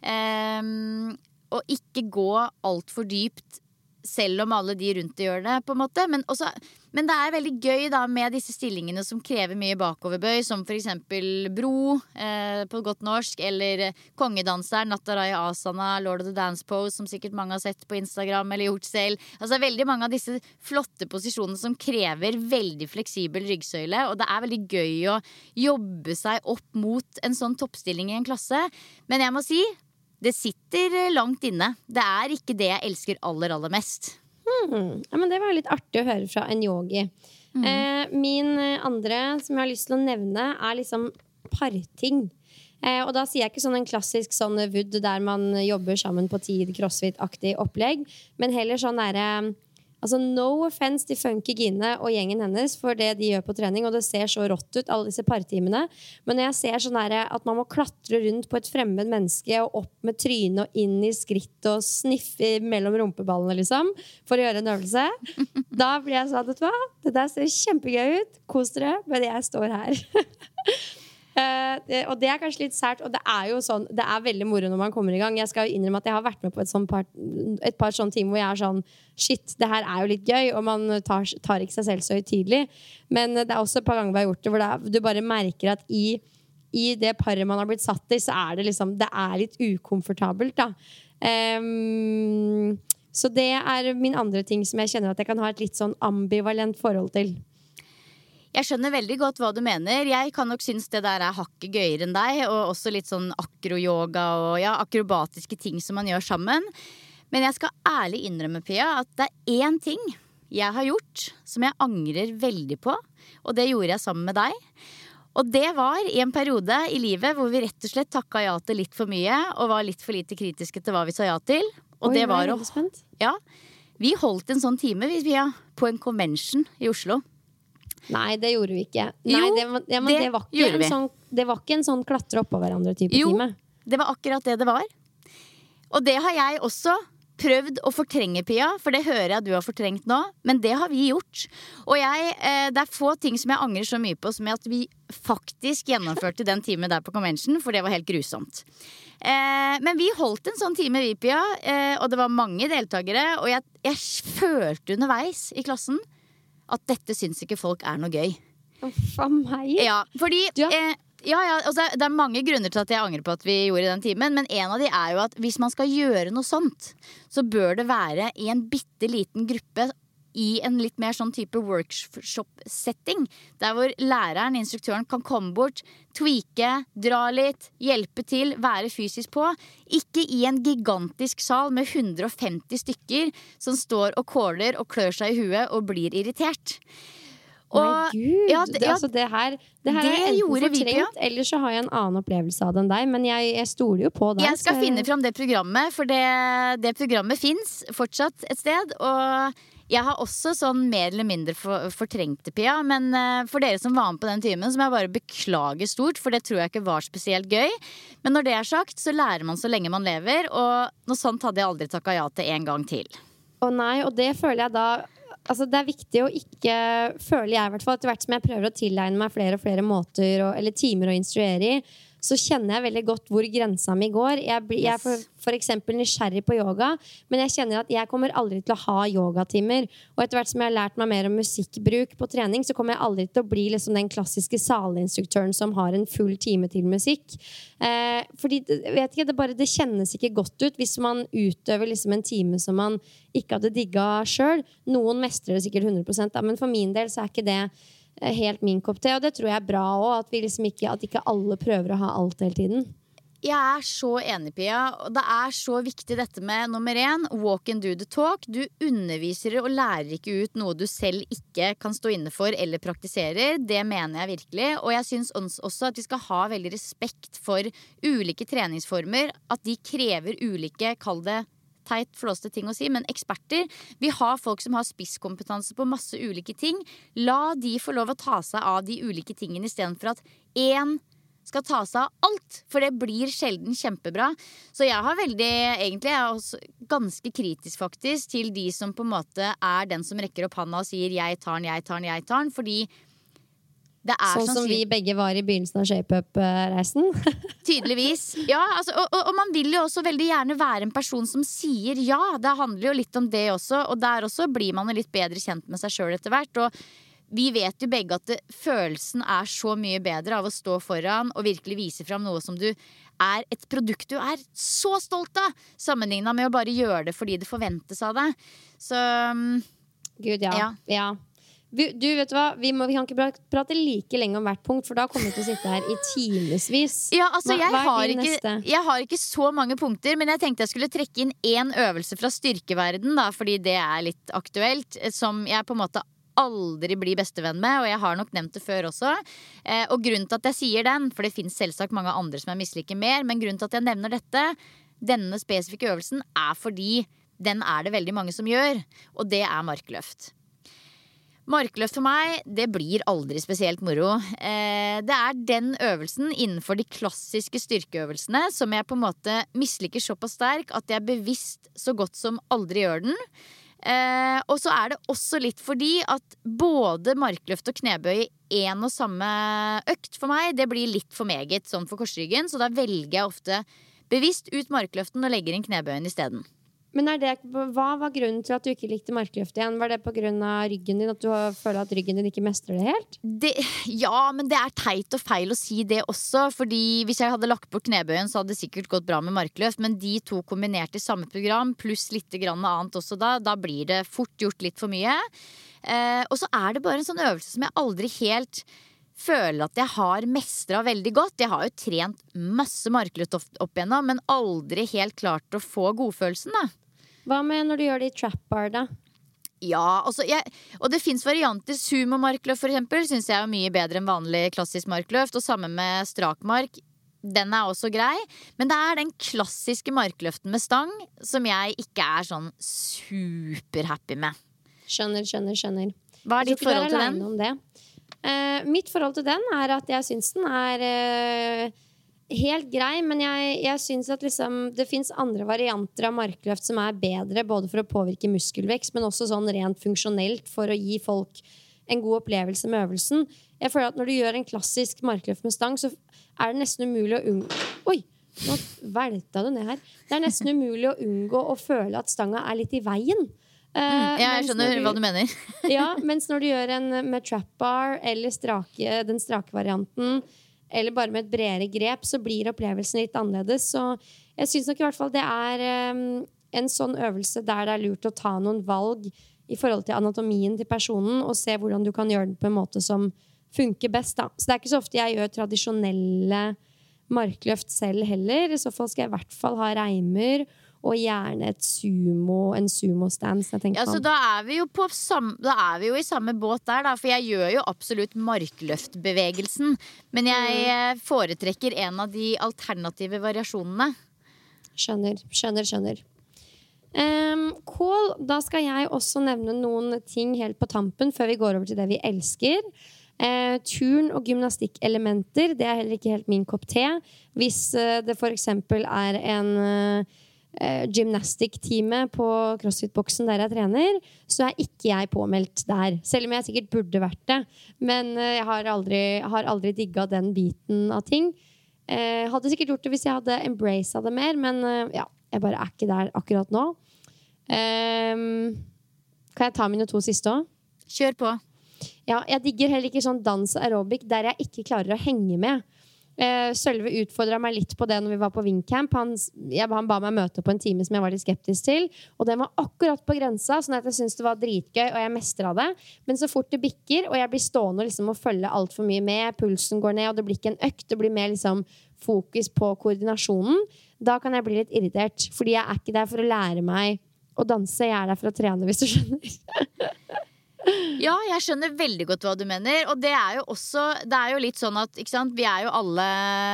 Eh, Og ikke gå alt for dypt, selv om alle de rundt det gjør det, på en måte. Men, også, men det er veldig gøy da med disse stillingene som krever mye bakoverbøy, som for eksempel bro, eh, på godt norsk, eller kongedanser, Nattaraya Asana, Lord of the Dance Pose, som sikkert mange har sett på Instagram eller gjort selv. Altså veldig mange av disse flotte posisjonene som krever veldig fleksibel ryggsøyle, og det er veldig gøy å jobbe seg opp mot en sånn toppstilling i en klasse. Men jeg må si, det sitter langt inne. Det er ikke det jeg elsker aller, aller mest. Hmm. Ja, men det var litt artig å høre fra en yogi. Mm. Eh, min andre som jeg har lyst til å nevne er liksom parting. Eh, og da sier jeg ikke sånn en klassisk sånn wood der man jobber sammen på tid, crossfit-aktig opplegg, men heller sånn der, Altså no offense til Funky Gine og gjengen hennes for det de gjør på trening, og det ser så rått ut, alle disse partimene. Men når jeg ser sånn her at man må klatre rundt på et fremmed menneske og opp med trynet og inn i skritt og sniffe mellom rumpeballene liksom, for å gjøre en øvelse, da blir jeg sånn, vet du hva? Det der ser kjempegøy ut, kos dere, men jeg står her. Uh, det, og det er kanskje litt sært, og det er jo sånn, det er veldig moro når man kommer i gang. Jeg skal jo innrømme at jeg har vært med på et, sånn par, et par sånne timer hvor jeg er sånn, shit, det her er jo litt gøy, og man tar, tar ikke seg selv så høytidelig. Men det er også et par ganger vi har gjort det, hvor det er, du bare merker at i, i det paret man har blitt satt i, så er det liksom, det er litt ukomfortabelt da. Um, så det er min andre ting som jeg kjenner at jeg kan ha et litt sånn ambivalent forhold til. Jeg skjønner veldig godt hva du mener. Jeg kan nok synes det der er hakket gøyere enn deg, og også litt sånn akroyoga og ja, akrobatiske ting som man gjør sammen. Men jeg skal ærlig innrømme, Pia, at det er én ting jeg har gjort som jeg angrer veldig på, og det gjorde jeg sammen med deg. Og det var i en periode i livet hvor vi rett og slett takket ja til litt for mye, og var litt for lite kritiske til hva vi sa ja til. Og Oi, det var å... Ja, vi holdt en sånn time, Pia, på en convention i Oslo. Nei, det gjorde vi ikke. Nei, jo, det, ja, men det, det, var ikke en sånn, det var ikke en sånn klatre oppå hverandre type jo, time. Det var akkurat det det var. Og det har jeg også prøvd å fortrenge, Pia, for det hører jeg du har fortrengt nå, men det har vi gjort. Og jeg, eh, det er få ting som jeg angrer så mye på som at vi faktisk gjennomførte den timen der på convention, for det var helt grusomt. Eh, men vi holdt en sånn time, vi, Pia, eh, og det var mange deltakere, og jeg, jeg følte underveis i klassen at dette syns ikke folk er noe gøy. For meg? Ja, fordi ja. Eh, ja, ja, altså, det er mange grunner til at jeg angrer på at vi gjorde den timen, men en av de er jo at hvis man skal gjøre noe sånt, så bør det være i en bitte liten gruppe i en litt mer sånn type workshop-setting, der hvor læreren, instruktøren, kan komme bort, tweake, dra litt, hjelpe til, være fysisk på. Ikke i en gigantisk sal med hundre og femti stykker som står og kåler og klør seg i huet og blir irritert. Og, Nei, Gud, ja, det, ja, altså det her, det her det er enten gjorde vi, fortrengt, ja. eller så har jeg en annen opplevelse av den deg, men jeg, jeg stoler jo på deg. Jeg skal så... finne fram det programmet, for det, det programmet finnes fortsatt et sted, og jeg har også sånn mer eller mindre for, fortrengte, Pia, men uh, for dere som var med på den timen, så må jeg bare beklage stort, for det tror jeg ikke var spesielt gøy. Men når det er sagt, så lærer man så lenge man lever, og noe sånt hadde jeg aldri takket ja til en gang til. Å nei, og det føler jeg da... Altså det er viktig å ikke, føler jeg i hvert fall, etter hvert som jeg prøver å tilegne meg flere og flere måter, og, eller timer å instruere i, så kjenner jeg veldig godt hvor grensa mi går. Jeg, jeg er for, for eksempel nysgjerrig på yoga, men jeg kjenner at jeg kommer aldri til å ha yogatimer. Og etter hvert som jeg har lært meg mer om musikkbruk på trening, så kommer jeg aldri til å bli liksom den klassiske salinstruktøren som har en full time til musikk. Eh, fordi, vet ikke, det, bare, det kjennes ikke godt ut hvis man utøver liksom en time som man ikke hadde digget selv. Noen mestrer det sikkert hundre prosent, da, men for min del så er ikke det helt min kopp te, og det tror jeg er bra også, at, vi liksom ikke, at ikke alle prøver å ha alt hele tiden. Jeg er så enig, Pia, og det er så viktig dette med nummer én, walk and do the talk. Du underviser og lærer ikke ut noe du selv ikke kan stå inne for eller praktiserer. Det mener jeg virkelig, og jeg synes også at vi skal ha veldig respekt for ulike treningsformer, at de krever ulike, kall det teit, flåste ting å si, men eksperter. Vi har folk som har spisskompetanse på masse ulike ting. La de få lov å ta seg av de ulike tingene, i stedet for at én skal ta seg av alt, for det blir sjelden kjempebra. Så jeg har veldig, egentlig, jeg er også ganske kritisk faktisk til de som på en måte er den som rekker opp handa og sier jeg tar den, jeg tar den, jeg tar den, fordi det er sånn som vi begge var i begynnelsen av Shape-up-reisen. Tydeligvis. Ja, altså, og, og, og man vil jo også veldig gjerne være en person som sier ja. Det handler jo litt om det også, og der også blir man jo litt bedre kjent med seg selv etter hvert. Og vi vet jo begge at det, følelsen er så mye bedre av å stå foran og virkelig vise fram noe som du er et produkt du er så stolt av, sammenlignet med å bare gjøre det fordi det forventes av deg. Så Gud, ja. ja. ja. Du, vet du hva? Vi, må, vi kan ikke prate like lenge om hvert punkt, for da kommer vi til å sitte her i timesvis. Ja, altså, jeg, hva, hva har ikke, jeg har ikke så mange punkter, men jeg tenkte jeg skulle trekke inn en øvelse fra styrkeverden, da, fordi det er litt aktuelt, som jeg på en måte aldri blir bestevenn med, og jeg har nok nevnt det før også. Eh, og grunnen til at jeg sier den, for det finnes selvsagt mange andre som jeg misliker mer, men grunnen til at jeg nevner dette, denne spesifikke øvelsen, er fordi den er det veldig mange som gjør, og det er markløft. Markløft for meg, det blir aldri spesielt moro. Eh, det er den øvelsen innenfor de klassiske styrkeøvelsene som jeg på en måte misliker såpass sterk at jeg bevisst så godt som aldri gjør den. Eh, og så er det også litt fordi at både markløft og knebøy i en og samme økt for meg, det blir litt for meget sånn for korsryggen, så da velger jeg ofte bevisst ut markløften og legger inn knebøyen i stedet. Men er det, hva var grunnen til at du ikke likte markløft igjen? Var det på grunn av ryggen din, at du føler at ryggen din ikke mestrer det helt? Det, ja, men det er teit og feil å si det også. Fordi hvis jeg hadde lagt bort knebøyen, så hadde det sikkert gått bra med markløft. Men de to kombinert i samme program, pluss litt grann annet også da, da blir det fort gjort litt for mye. Eh, og så er det bare en sånn øvelse som jeg aldri helt føler at jeg har mestret veldig godt. Jeg har jo trent masse markløft opp igjennom, men aldri helt klart å få godfølelsen da. Hva med når du gjør det i trap bar da? Ja, altså jeg, og det finnes varianter. Sumo-markløft for eksempel synes jeg er mye bedre enn vanlig klassisk markløft. Og sammen med strakmark, den er også grei. Men det er den klassiske markløften med stang som jeg ikke er sånn superhappy med. Skjønner, skjønner, skjønner. Hva er ditt forhold til den? Om det. Uh, mitt forhold til den er at jeg synes den er uh, helt grei, men jeg, jeg synes at liksom, det finnes andre varianter av markløft som er bedre, både for å påvirke muskelvekst, men også sånn rent funksjonelt for å gi folk en god opplevelse med øvelsen. Jeg føler at når du gjør en klassisk markløft med stang, så er det nesten umulig å unngå Oi, nå velta du ned her. Det er nesten umulig å unngå å føle at stanga er litt i veien. Uh, mm, jeg skjønner du, hva du mener. Ja, mens når du gjør en med trap bar eller strake, den strake varianten, eller bare med et bredere grep, så blir opplevelsen litt annerledes. Så jeg synes nok i hvert fall det er um, en sånn øvelse der det er lurt å ta noen valg i forhold til anatomien til personen, og se hvordan du kan gjøre den på en måte som funker best da. Så det er ikke så ofte jeg gjør tradisjonelle markløft selv heller. I så fall skal jeg i hvert fall ha reimer, og gjerne et sumo, en sumo-stance. Ja, så da er, vi jo på sam, da er vi jo i samme båt der, da, for jeg gjør jo absolutt markløftbevegelsen. Men jeg foretrekker en av de alternative variasjonene. Skjønner, skjønner, skjønner. Um, Kål, da skal jeg også nevne noen ting helt på tampen før vi går over til det vi elsker. Uh, turn- og gymnastikkelementer, det er heller ikke helt min kopp te. Hvis uh, det for eksempel er en... Uh, Uh, gymnastikk-teamet på CrossFit-boksen der jeg trener, så er ikke jeg påmeldt der, selv om jeg sikkert burde vært det, men uh, jeg har aldri, har aldri digget den biten av ting. uh, hadde sikkert gjort det hvis jeg hadde embracet det mer, men uh, ja, jeg bare er ikke der akkurat nå. um, Kan jeg ta mine to siste også? Kjør på. Ja, jeg digger heller ikke sånn dans aerobic der jeg ikke klarer å henge med. Uh, Sølve utfordret meg litt på det når vi var på Wingcamp. Han, jeg, han ba meg møte på en time som jeg var litt skeptisk til, og den var akkurat på grensa, sånn at jeg syntes det var dritgøy, og jeg mestret det. Men så fort det bikker, og jeg blir stående liksom, og følge alt for mye med, pulsen går ned, og det blir ikke en økt, det blir mer liksom, fokus på koordinasjonen, da kan jeg bli litt irritert, fordi jeg er ikke der for å lære meg å danse, jeg er der for å trene, hvis du skjønner. Ja, jeg skjønner veldig godt hva du mener. Og det er jo også, det er jo litt sånn at, ikke sant, vi er jo alle,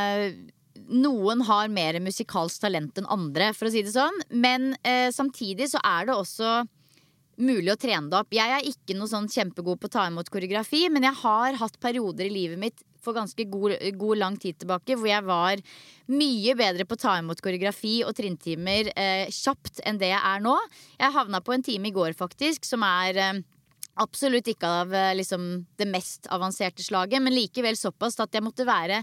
noen har mer musikalsk talent enn andre, for å si det sånn. Men eh, samtidig så er det også mulig å trene det opp. Jeg er ikke noe sånn kjempegod på å ta imot koreografi, men jeg har hatt perioder i livet mitt for ganske god, god lang tid tilbake, hvor jeg var mye bedre på å ta imot koreografi og trinntimer eh, kjapt enn det jeg er nå. Jeg havna på en time i går faktisk, som er... Eh, Absolutt ikke av liksom, det mest avanserte slaget, men likevel såpass at jeg måtte være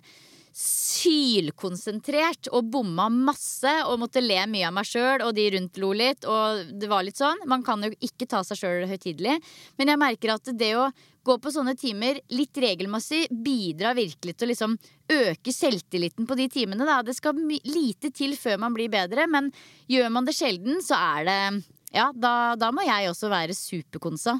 sylkonsentrert og bomma masse og måtte le mye av meg selv, og de rundt lo litt, og det var litt sånn. Man kan jo ikke ta seg selv høytidelig, men jeg merker at det å gå på sånne timer litt regelmessig bidrar virkelig til å liksom øke selvtilliten på de timene. Da. Det skal lite til før man blir bedre, men gjør man det sjelden, så er det, ja, da, da må jeg også være superkonsa.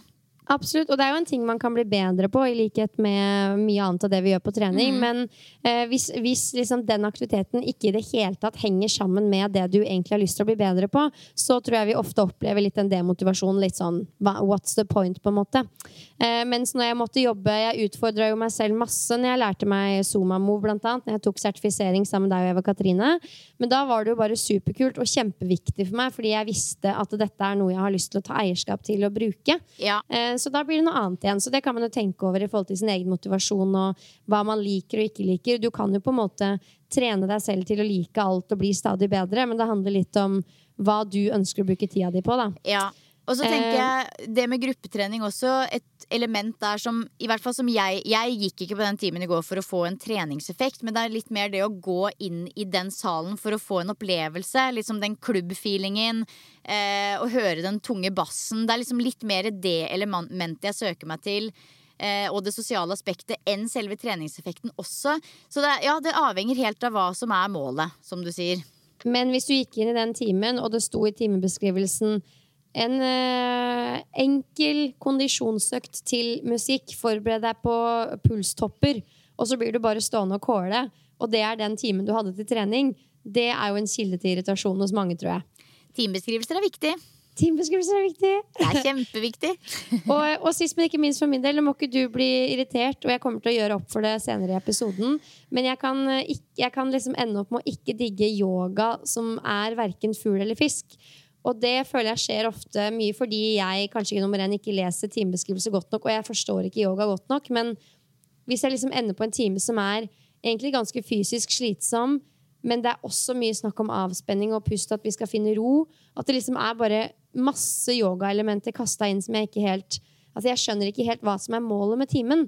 Absolutt, og det er jo en ting man kan bli bedre på I likhet med mye annet av det vi gjør på trening, mm. men eh, hvis, hvis liksom den aktiviteten ikke I det hele tatt henger sammen med det du egentlig har lyst til å bli bedre på, så tror jeg vi ofte opplever litt en demotivasjon, litt sånn, what's the point på en måte. Eh, mens når jeg måtte jobbe, jeg utfordret jo meg selv masse når jeg lærte meg Zuma Move blant annet, når jeg tok sertifisering sammen med deg og Eva Katrine, men da var det jo bare superkult og kjempeviktig for meg, fordi jeg visste at dette er noe jeg har lyst til å ta eierskap til å bruke. Ja. Eh, Så da blir det noe annet igjen. Så det kan man jo tenke over I forhold til sin egen motivasjon og hva man liker og ikke liker. Du kan jo på en måte trene deg selv til å like alt og bli stadig bedre, men det handler litt om hva du ønsker å bruke tida di på, da. Ja. Og så tenker jeg, det med gruppetrening også, et element der som, I hvert fall som jeg, jeg gikk ikke på den timen I går for å få en treningseffekt, men det er litt mer det å gå inn I den salen for å få en opplevelse, liksom den klubbfeelingen, eh, og høre den tunge bassen. Det er liksom litt mer det elementet jeg søker meg til, eh, og det sosiale aspektet, enn selve treningseffekten også. Så det, ja, det avhenger helt av hva som er målet, som du sier. Men hvis du gikk inn I den timen, og det sto I timebeskrivelsen, en uh, enkel kondisjonsøkt til musikk, forbered deg på pulstopper, og så blir du bare stående og kåle, og det er den timen du hadde til trening. Det er jo en kilde til irritasjon hos mange, tror jeg. Timebeskrivelser er viktig. Timebeskrivelser er viktig. Det er kjempeviktig. og, og sist, men ikke minst for min del, må ikke du bli irritert, og jeg kommer til å gjøre opp for det senere I episoden, men jeg kan, ikke, jeg kan liksom ende opp med å ikke digge yoga som er hverken fugl eller fisk. Og det føler jeg skjer ofte mye fordi jeg kanskje ikke nummer en ikke leser timebeskrivelse godt nok, og jeg forstår ikke yoga godt nok, men hvis jeg liksom ender på en time som er egentlig ganske fysisk slitsom, men det er også mye snakk om avspenning og pust, at vi skal finne ro, at det liksom er bare masse yoga-elementer kastet inn som jeg ikke helt, altså jeg skjønner ikke helt hva som er målet med timen.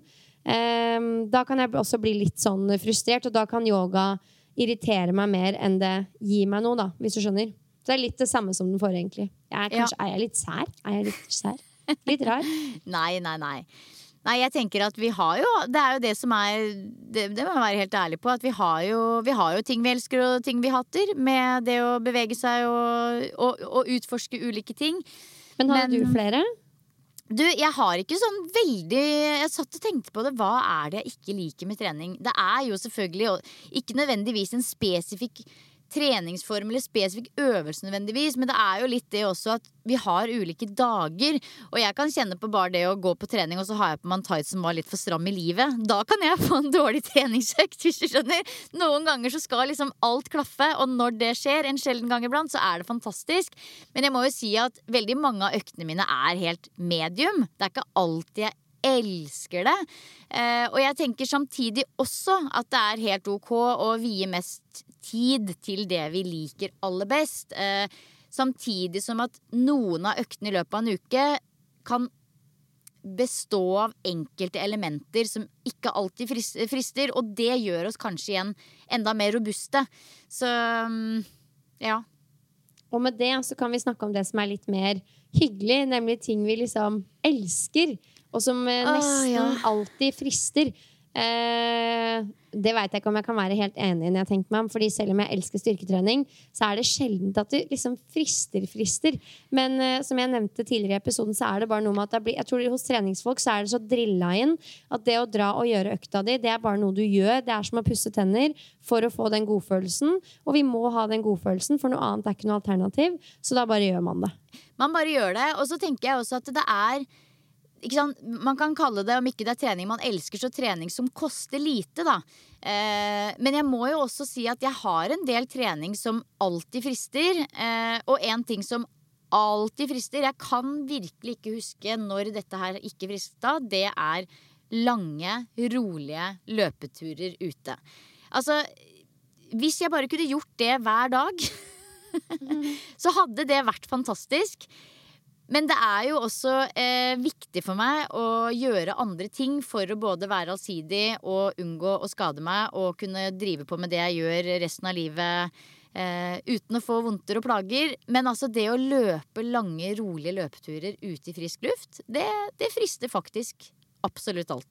Um, da kan jeg også bli litt sånn frustrert, og da kan yoga irritere meg mer enn det gir meg noe da, hvis du skjønner. Så det er litt det samme som den forrige egentlig. Jeg er, kanskje, ja. er jeg litt sær? Er jeg litt sær? Litt rar? nei, nei, nei. Nei, jeg tenker at vi har jo, det er jo det som er, det, det må jeg være helt ærlig på, at vi har jo, vi har jo ting vi elsker og ting vi hater, med det å bevege seg og, og, og utforske ulike ting. Men har Men, du flere? Du, jeg har ikke sånn veldig, jeg satt og tenkte på det, hva er det jeg ikke liker med trening? Det er jo selvfølgelig ikke nødvendigvis en spesifikk treningsform eller spesifikk øvelse nødvendigvis, men det er jo litt det også at vi har ulike dager, og jeg kan kjenne på bare det å gå på trening, og så har jeg på meg en tights som var litt for stram I livet. Da kan jeg få en dårlig treningsøkt, hvis du skjønner. Noen ganger så skal liksom alt klaffe, og når det skjer, en sjelden gang iblant, så er det fantastisk. Men jeg må jo si at veldig mange av øktene mine er helt medium. Det er ikke alltid jeg elsker det. Eh, og jeg tenker samtidig også at det er helt ok å vie mest tid til det vi liker aller best. Eh, samtidig som at noen av øktene I løpet av en uke kan bestå av enkelte elementer som ikke alltid frister, og det gjør oss kanskje igjen enda mer robuste. Så, ja. Og med det så kan vi snakke om det som er litt mer hyggelig, nemlig ting vi liksom elsker, og som eh, nesten oh, ja. alltid frister. Eh, det vet jeg ikke om jeg kan være helt enig når jeg tenker meg om, fordi selv om jeg elsker styrketrening, så er det sjelden at det liksom frister, frister. Men eh, som jeg nevnte tidligere I episoden, så er det bare noe med at det blir, jeg tror hos treningsfolk så er det så drillet inn at det å dra og gjøre økta di, det er bare noe du gjør. Det er som å pusse tenner for å få den godfølelsen, og vi må ha den godfølelsen, for noe annet er ikke noe alternativ, så da bare gjør man det. Man bare gjør det, og så tenker jeg også at det er ikke sant? Man kan kalle det, om ikke det er trening man elsker, så trening som koster lite da. Eh, men jeg må jo også si at jeg har en del trening som alltid frister, eh, og en ting som alltid frister, jeg kan virkelig ikke huske når dette her ikke frister, det er lange, rolige løpeturer ute. Altså, hvis jeg bare kunne gjort det hver dag, så hadde det vært fantastisk. Men det er jo også eh, viktig for meg å gjøre andre ting for å både være allsidig og unngå å skade meg og kunne drive på med det jeg gjør resten av livet eh, uten å få vondter og plager. Men altså det å løpe lange, rolige løpeturer ute I frisk luft, det, det frister faktisk absolutt alltid.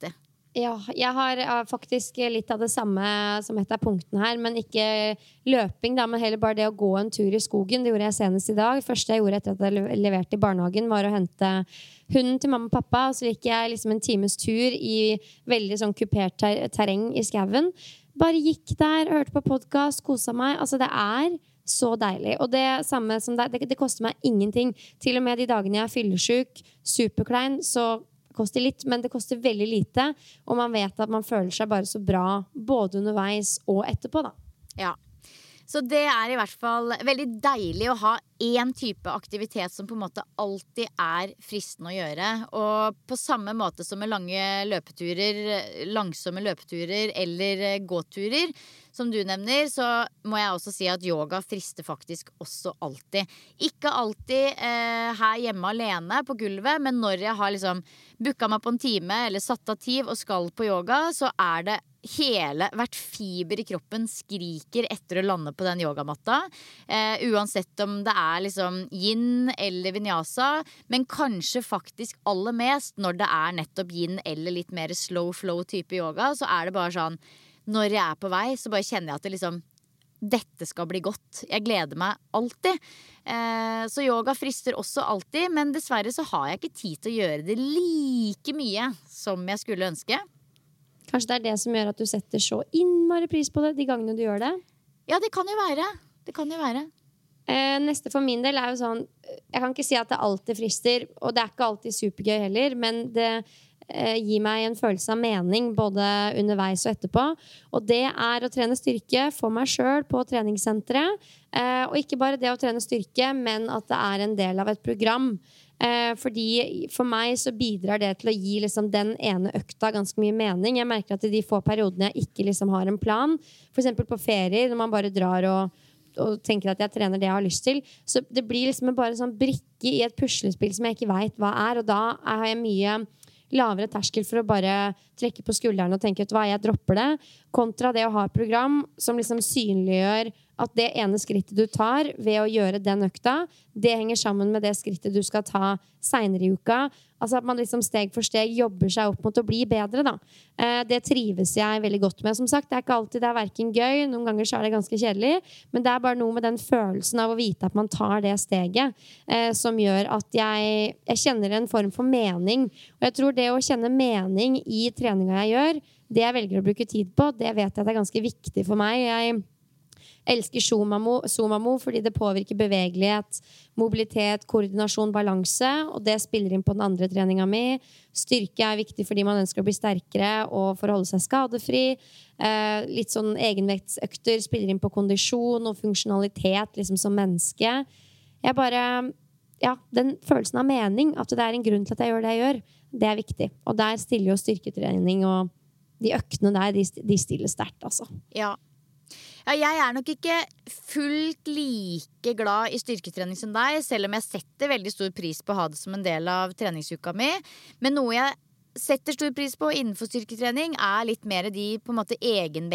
Ja, jeg har uh, faktisk litt av det samme som et av punktene her, men ikke løping da, men heller bare det å gå en tur i skogen. Det gjorde jeg senest i dag. Første jeg gjorde etter at jeg leverte i barnehagen var å hente hunden til mamma og pappa, og så gikk jeg liksom en times tur i veldig sånn kupert ter terreng i skaven. Bare gikk der, hørte på podcast, koset meg. Altså det er så deilig. Og det samme som det, det, det koster meg ingenting. Til og med de dagene jeg er fyllesyk, superklein, så koster litt, men det koster veldig lite, og man vet at man føler seg bare så bra både underveis og etterpå da. Ja, så det er i hvert fall veldig deilig å ha en type aktivitet som på en måte alltid er fristende å gjøre, og på samme måte som med lange løpeturer, langsomme løpeturer eller gåturer, som du nevner, så må jeg også si at yoga frister faktisk også alltid. Ikke alltid eh, her hjemme alene på gulvet, men når jeg har liksom booket meg på en time eller satt av tid og skal på yoga, så er det hele, hvert fiber i kroppen skriker etter å lande på den yogamatta. Eh, uansett om det er liksom yin eller vinyasa, men kanskje faktisk aller mest når det er nettopp yin eller litt mer slow flow type yoga, så er det bare sånn, når jeg er på vei, så bare kjenner jeg at det liksom, dette skal bli godt. Jeg gleder meg alltid. Eh, så yoga frister også alltid, men dessverre så har jeg ikke tid til å gjøre det like mye som jeg skulle ønske. Kanskje det er det som gjør at du setter så innmari pris på det de gangene du gjør det? Ja, det kan jo være. Det kan jo være. Eh, neste for min del er jo sånn, jeg kan ikke si at det alltid frister, og det er ikke alltid supergøy heller, men det eh, gir meg en følelse av mening både underveis og etterpå. Og det er å trene styrke for meg selv på treningssenteret. Eh, og ikke bare det å trene styrke, men at det er en del av et program. Eh, fordi for meg så bidrar det til å gi liksom den ene økta ganske mye mening. Jeg merker at i de få periodene jeg ikke liksom har en plan, for eksempel på ferier, når man bare drar og, og tenker at jeg trener det jeg har lyst til, så det blir liksom bare en sånn brikke i et puslespill som jeg ikke vet hva er, og da har jeg mye lavere terskel for å bare trekke på skulderen og tenke ut hva jeg dropper det, kontra det å ha et program som liksom synliggjør at det ene skrittet du tar ved å gjøre den økta, det henger sammen med det skrittet du skal ta senere i uka. Altså at man liksom steg for steg jobber seg opp mot å bli bedre da. Eh, det trives jeg veldig godt med. Som sagt, det er ikke alltid det er hverken gøy, noen ganger så er det ganske kjedelig, men det er bare noe med den følelsen av å vite at man tar det steget eh, som gjør at jeg, jeg kjenner en form for mening. Og jeg tror det å kjenne mening i treninga jeg gjør, det jeg velger å bruke tid på, det vet jeg at er ganske viktig for meg. Jeg elsker Zumamo, Zumamo fordi det påvirker bevegelighet, mobilitet, koordinasjon, balanse, og det spiller inn på den andre treninga mi. Styrke er viktig fordi man ønsker å bli sterkere og for å holde seg skadefri. Eh, litt sånn egenvektsøkter spiller inn på kondisjon og funksjonalitet liksom som menneske. Jeg bare, ja, den følelsen av mening, at det er en grunn til at jeg gjør det jeg gjør, det er viktig. Og der stiller jo styrketrening og de øktene der, de, de stiller sterkt, altså. Ja. Ja, jeg er nok ikke fullt like glad i styrketrening som deg, selv om jeg setter veldig stor pris på å ha det som en del av treningsuka mi. Men noe jeg setter stor pris på innenfor styrketrening er litt mer de på en måte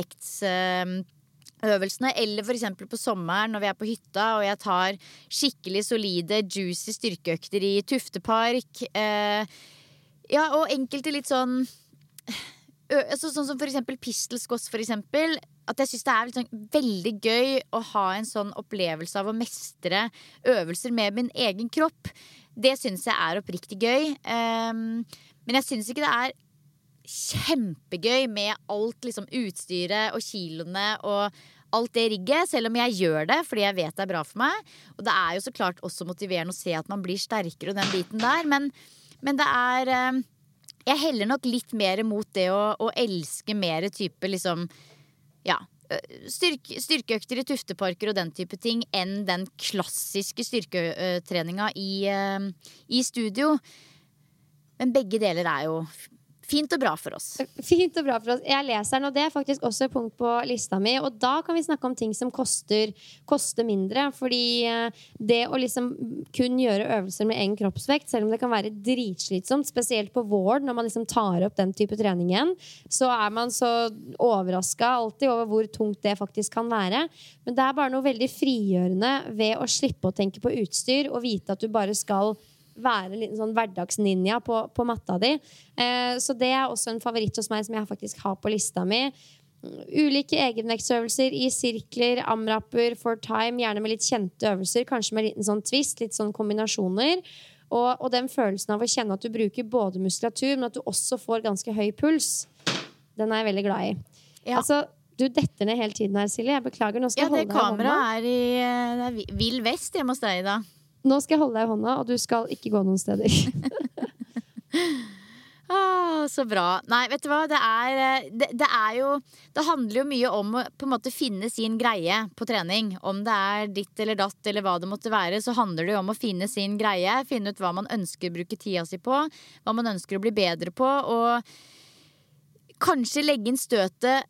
egenvektsøvelsene, eller for eksempel på sommeren når vi er på hytta og jeg tar skikkelig solide, juicy styrkeøkter i Tuftepark. Eh, ja, og enkelte litt sånn, altså, sånn som for eksempel pistol squats for eksempel, at jeg synes det er liksom veldig gøy å ha en sånn opplevelse av å mestre øvelser med min egen kropp. Det synes jeg er oppriktig gøy. Um, men jeg synes ikke det er kjempegøy med alt liksom utstyret og kiloene og alt det rigget, selv om jeg gjør det fordi jeg vet det er bra for meg. Og det er jo så klart også motiverende å se at man blir sterkere og den biten der, men, men det er um, jeg heller nok litt mer mot det å, å elske mer type liksom ja, styrke, styrkeøkter i Tufteparker og den type ting enn den klassiske styrketreninga i, i studio. Men begge deler er jo fint og bra for oss. Fint og bra for oss. Jeg leser den, og det er faktisk også et punkt på lista mi. Og da kan vi snakke om ting som koster, koster mindre. Fordi det å liksom kun gjøre øvelser med egen kroppsvekt, selv om det kan være dritslitsomt, spesielt på våren når man liksom tar opp den type treningen, så er man så overrasket alltid over hvor tungt det faktisk kan være. Men det er bare noe veldig frigjørende ved å slippe å tenke på utstyr og vite at du bare skal være en liten sånn hverdagsninja på, på matta di. Eh, så det er også en favoritt hos meg som jeg faktisk har på lista mi. Ulike egenvektsøvelser i sirkler, amrapper, for time, gjerne med litt kjente øvelser, kanskje med en liten sånn twist, litt sånn kombinasjoner. Og, og den følelsen av å kjenne at du bruker både muskulatur, men at du også får ganske høy puls, den er jeg veldig glad i. Ja. Altså, du detter ned hele tiden her, Silje. Jeg beklager, nå skal ja, jeg holde deg i hånda. Ja, det kameraet er i det er vill vest hjemme hos deg da. Nå skal jeg holde deg i hånda, og du skal ikke gå noen steder. ah, så bra. Nei, vet du hva? Det er, det, det er jo Det handler jo mye om å på en måte finne sin greie på trening. Om det er ditt eller datt eller hva det måtte være, så handler det jo om å finne sin greie. Finne ut hva man ønsker å bruke tida si på. Hva man ønsker å bli bedre på. Og kanskje legge inn støtet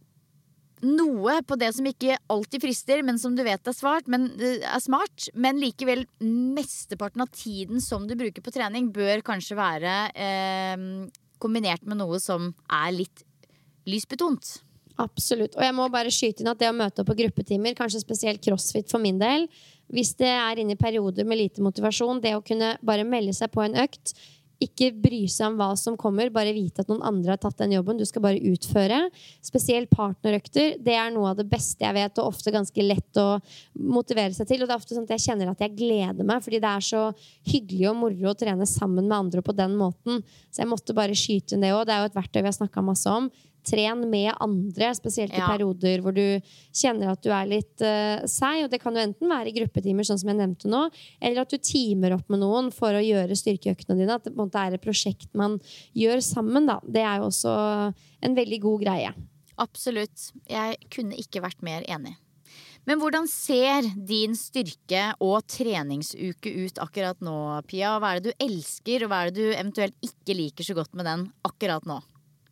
noe på det som ikke alltid frister, men som du vet er, svart, men, er smart, men likevel mesteparten av tiden som du bruker på trening bør kanskje være eh, kombinert med noe som er litt lysbetont. Absolutt, og jeg må bare skyte inn at det å møte opp på gruppetimer, kanskje spesielt crossfit for min del, hvis det er inne i perioder med lite motivasjon, det å kunne bare melde seg på en økt, ikke bry seg om hva som kommer, bare vite at noen andre har tatt den jobben, du skal bare utføre. Spesielt partnerøkter, det er noe av det beste jeg vet, og ofte ganske lett å motivere seg til, og det er ofte sånn at jeg kjenner at jeg gleder meg, fordi det er så hyggelig og moro å trene sammen med andre på den måten, så jeg måtte bare skyte inn det også. Det er jo et verktøy vi har snakket masse om. Tren med andre, spesielt i ja. perioder hvor du kjenner at du er litt uh, seig, og det kan jo enten være i gruppetimer, sånn som jeg nevnte nå, eller at du teamer opp med noen for å gjøre styrkeøktene dine, at det på en måte er et prosjekt man gjør sammen da. Det er jo også en veldig god greie. Absolutt. Jeg kunne ikke vært mer enig. Men hvordan ser din styrke- og treningsuke ut akkurat nå, Pia? Hva er det du elsker, og hva er det du eventuelt ikke liker så godt med den akkurat nå?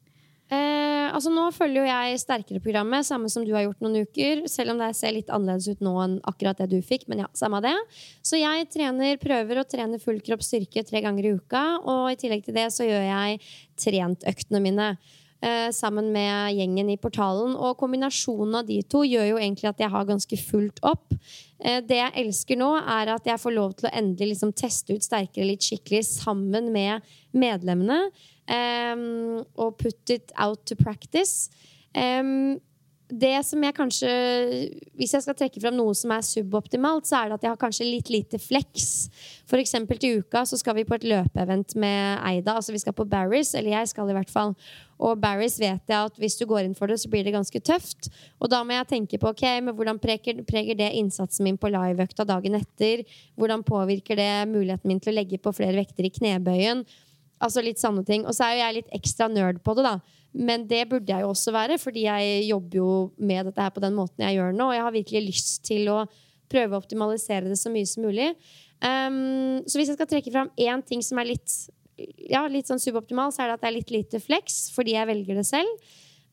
Eh, altså nå følger jo jeg sterkere programmet, samme som du har gjort noen uker, selv om det ser litt annerledes ut nå enn akkurat det du fikk, men ja, samme det. Så jeg trener, prøver å trene full kroppsstyrke tre ganger i uka, og i tillegg til det så gjør jeg trentøktene mine eh, sammen med gjengen i portalen, og kombinasjonen av de to gjør jo egentlig at jeg har ganske fullt opp. Eh, det jeg elsker nå er at jeg får lov til å endelig liksom teste ut sterkere litt skikkelig sammen med medlemmene, Um, og put it out to practice. Um, det som jeg kanskje, hvis jeg skal trekke frem noe som er suboptimalt, så er det at jeg har kanskje litt lite flex. For eksempel til uka så skal vi på et løpeevent med Eida, altså vi skal på Barry's, eller jeg skal i hvert fall. Og Barry's vet jeg at hvis du går inn for det, så blir det ganske tøft. Og da må jeg tenke på, ok, men hvordan preger, preger det innsatsen min på liveøkta dagen etter? Hvordan påvirker det muligheten min til å legge på flere vekter i knebøyen? Altså litt sånne ting. Og så er jo jeg litt ekstra nerd på det da. Men det burde jeg jo også være, fordi jeg jobber jo med dette her på den måten jeg gjør nå, og jeg har virkelig lyst til å prøve å optimalisere det så mye som mulig. Um, så hvis jeg skal trekke frem en ting som er litt, ja, litt sånn suboptimal, så er det at det er litt lite flex, fordi jeg velger det selv.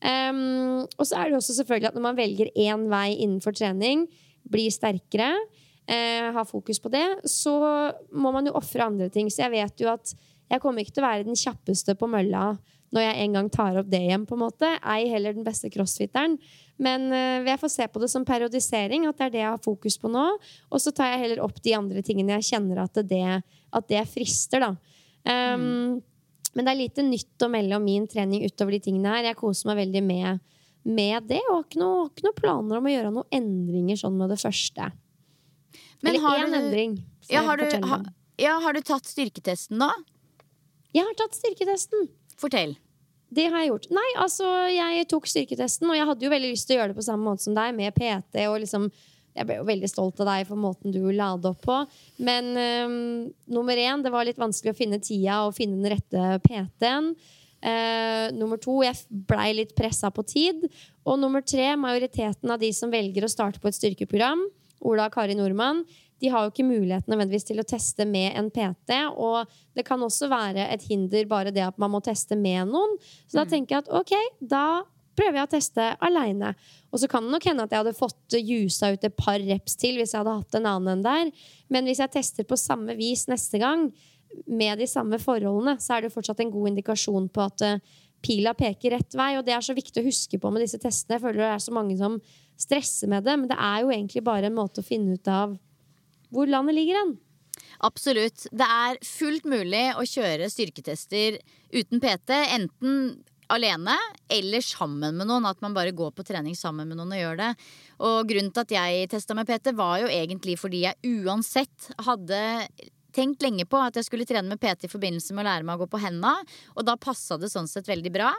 Um, og så er det også selvfølgelig at når man velger en vei innenfor trening, blir sterkere, uh, har fokus på det, så må man jo offre andre ting. Så jeg vet jo at jeg kommer ikke til å være den kjappeste på mølla når jeg en gang tar opp det hjem, på en måte. Ei heller den beste crossfitteren. Men uh, jeg får se på det som periodisering, at det er det jeg har fokus på nå. Og så tar jeg heller opp de andre tingene jeg kjenner at det, at det frister, da. Um, mm. Men det er lite nytt å melde om min trening utover de tingene her. Jeg koser meg veldig med, med det, og har ikke noe, ikke noe planer om å gjøre noen endringer sånn med det første. Men Eller har en du, endring. Ja har, du, ha, ja, har du tatt styrketesten nå? Jeg har tatt styrketesten. Fortell. Det har jeg gjort. Nei, altså, jeg tok styrketesten, og jeg hadde jo veldig lyst til å gjøre det på samme måte som deg, med P T, og liksom, jeg ble jo veldig stolt av deg for måten du la det opp på. Men um, nummer én, det var litt vanskelig å finne tida og finne den rette P T-en. Uh, nummer to, jeg ble litt presset på tid. Og nummer tre, majoriteten av de som velger å starte på et styrkeprogram, Ola og Kari Nordmann, de har jo ikke muligheten nødvendigvis til å teste med en P T, og det kan også være et hinder bare det at man må teste med noen. Så da tenker jeg at ok, da prøver jeg å teste alene. Og så kan det nok hende at jeg hadde fått jusa ut et par reps til hvis jeg hadde hatt en annen enn der. Men hvis jeg tester på samme vis neste gang, med de samme forholdene, så er det fortsatt en god indikasjon på at uh, pila peker rett vei, og det er så viktig å huske på med disse testene. Jeg føler det er så mange som stresser med det, men det er jo egentlig bare en måte å finne ut av hvor landet ligger hen. Absolutt. Det er fullt mulig å kjøre styrketester uten P T, enten alene eller sammen med noen, at man bare går på trening sammen med noen og gjør det. Og grunnen til at jeg testet med P T var jo egentlig fordi jeg uansett hadde tenkt lenge på at jeg skulle trene med P T i forbindelse med å lære meg å gå på hendene, og da passet det sånn sett veldig bra.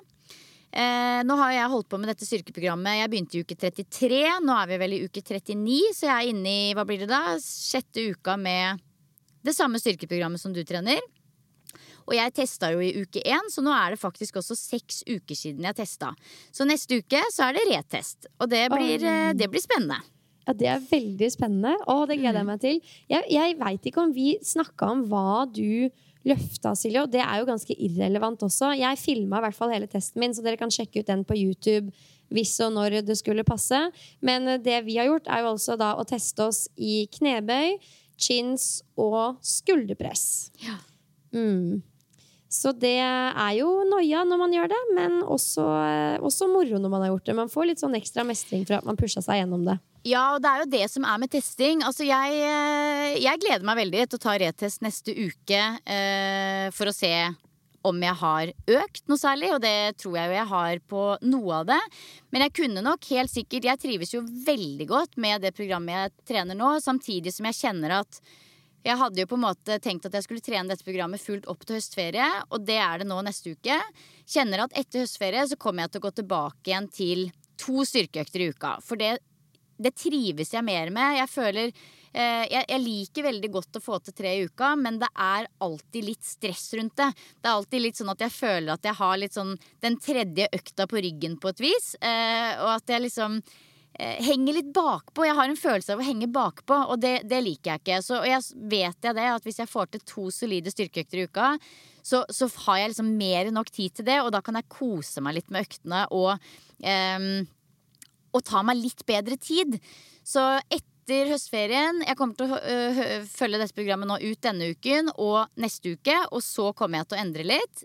Eh, nå har jeg holdt på med dette styrkeprogrammet. Jeg begynte i uke trettitre. Nå er vi vel i uke trettini, så jeg er inne i, hva blir det da? Sjette uka med det samme styrkeprogrammet som du trener. Og jeg testet jo i uke én, så nå er det faktisk også seks uker siden jeg testet. Så neste uke så er det retest, og det blir, oh. det blir spennende. Ja, det er veldig spennende. Å, det gleder jeg meg til. Jeg, jeg vet ikke om vi snakket om hva du løfta, Silje, og det er jo ganske irrelevant også. Jeg filmet i hvert fall hele testen min, så dere kan sjekke ut den på YouTube hvis og når det skulle passe. Men det vi har gjort er jo altså da å teste oss i knebøy, chins og skulderpress. Ja. Mm. Så det er jo noia når man gjør det, men også, også moro når man har gjort det. Man får litt sånn ekstra mestring for at man pusher seg gjennom det. Ja, og det er jo det som er med testing. Altså jeg, jeg gleder meg veldig til å ta retest neste uke eh, for å se om jeg har økt noe særlig, og det tror jeg jo jeg har på noe av det. Men jeg kunne nok helt sikkert, jeg trives jo veldig godt med det programmet jeg trener nå, samtidig som jeg kjenner at jeg hadde jo på en måte tenkt at jeg skulle trene dette programmet fullt opp til høstferie, og det er det nå neste uke. Kjenner at etter høstferie så kommer jeg til å gå tilbake igjen til to styrkeøkter i uka, for det Det trives jeg mer med. Jeg føler eh, jeg, jeg liker veldig godt å få til tre i uka, men det er alltid litt stress rundt det. Det er alltid litt sånn at jeg føler at jeg har litt sånn den tredje økta på ryggen på et vis, eh, og at jeg liksom eh, henger litt bakpå. Jeg har en følelse av å henge bakpå, og det, det liker jeg ikke. Så, og jeg vet jeg det, at hvis jeg får til to solide styrkeøkter i uka, så, så har jeg liksom mer enn nok tid til det, og da kan jeg kose meg litt med øktene og eh, og ta meg litt bedre tid. Så etter høstferien, jeg kommer til å øh, følge dette programmet nå ut denne uken og neste uke, og så kommer jeg til å endre litt.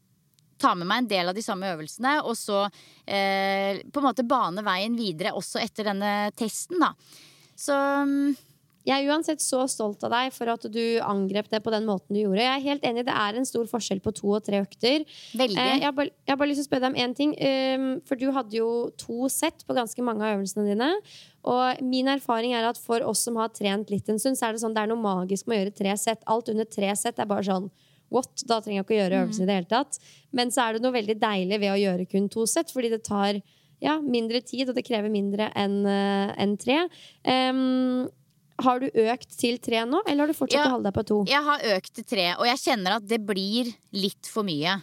Ta med meg en del av de samme øvelsene, og så eh, på en måte bane veien videre også etter denne testen da. Så jeg er uansett så stolt av deg for at du angrep det på den måten du gjorde. Jeg er helt enig, det er en stor forskjell på to og tre økter. Veldig. Eh, jeg, har bare, jeg har bare lyst til å spørre deg om en ting. Um, for du hadde jo to sett på ganske mange av øvelsene dine. Og min erfaring er at for oss som har trent litt en stund, så er det sånn, det er noe magisk med å gjøre tre sett. Alt under tre sett er bare sånn, what? Da trenger jeg ikke å gjøre øvelsen i det hele tatt. Men så er det noe veldig deilig ved å gjøre kun to sett, fordi det tar ja, mindre tid, og det krever mindre enn uh, enn tre. Um, Har du økt til tre nå, eller har du fortsatt ja, å holde deg på to? Jeg har økt til tre, og jeg kjenner at det blir litt for mye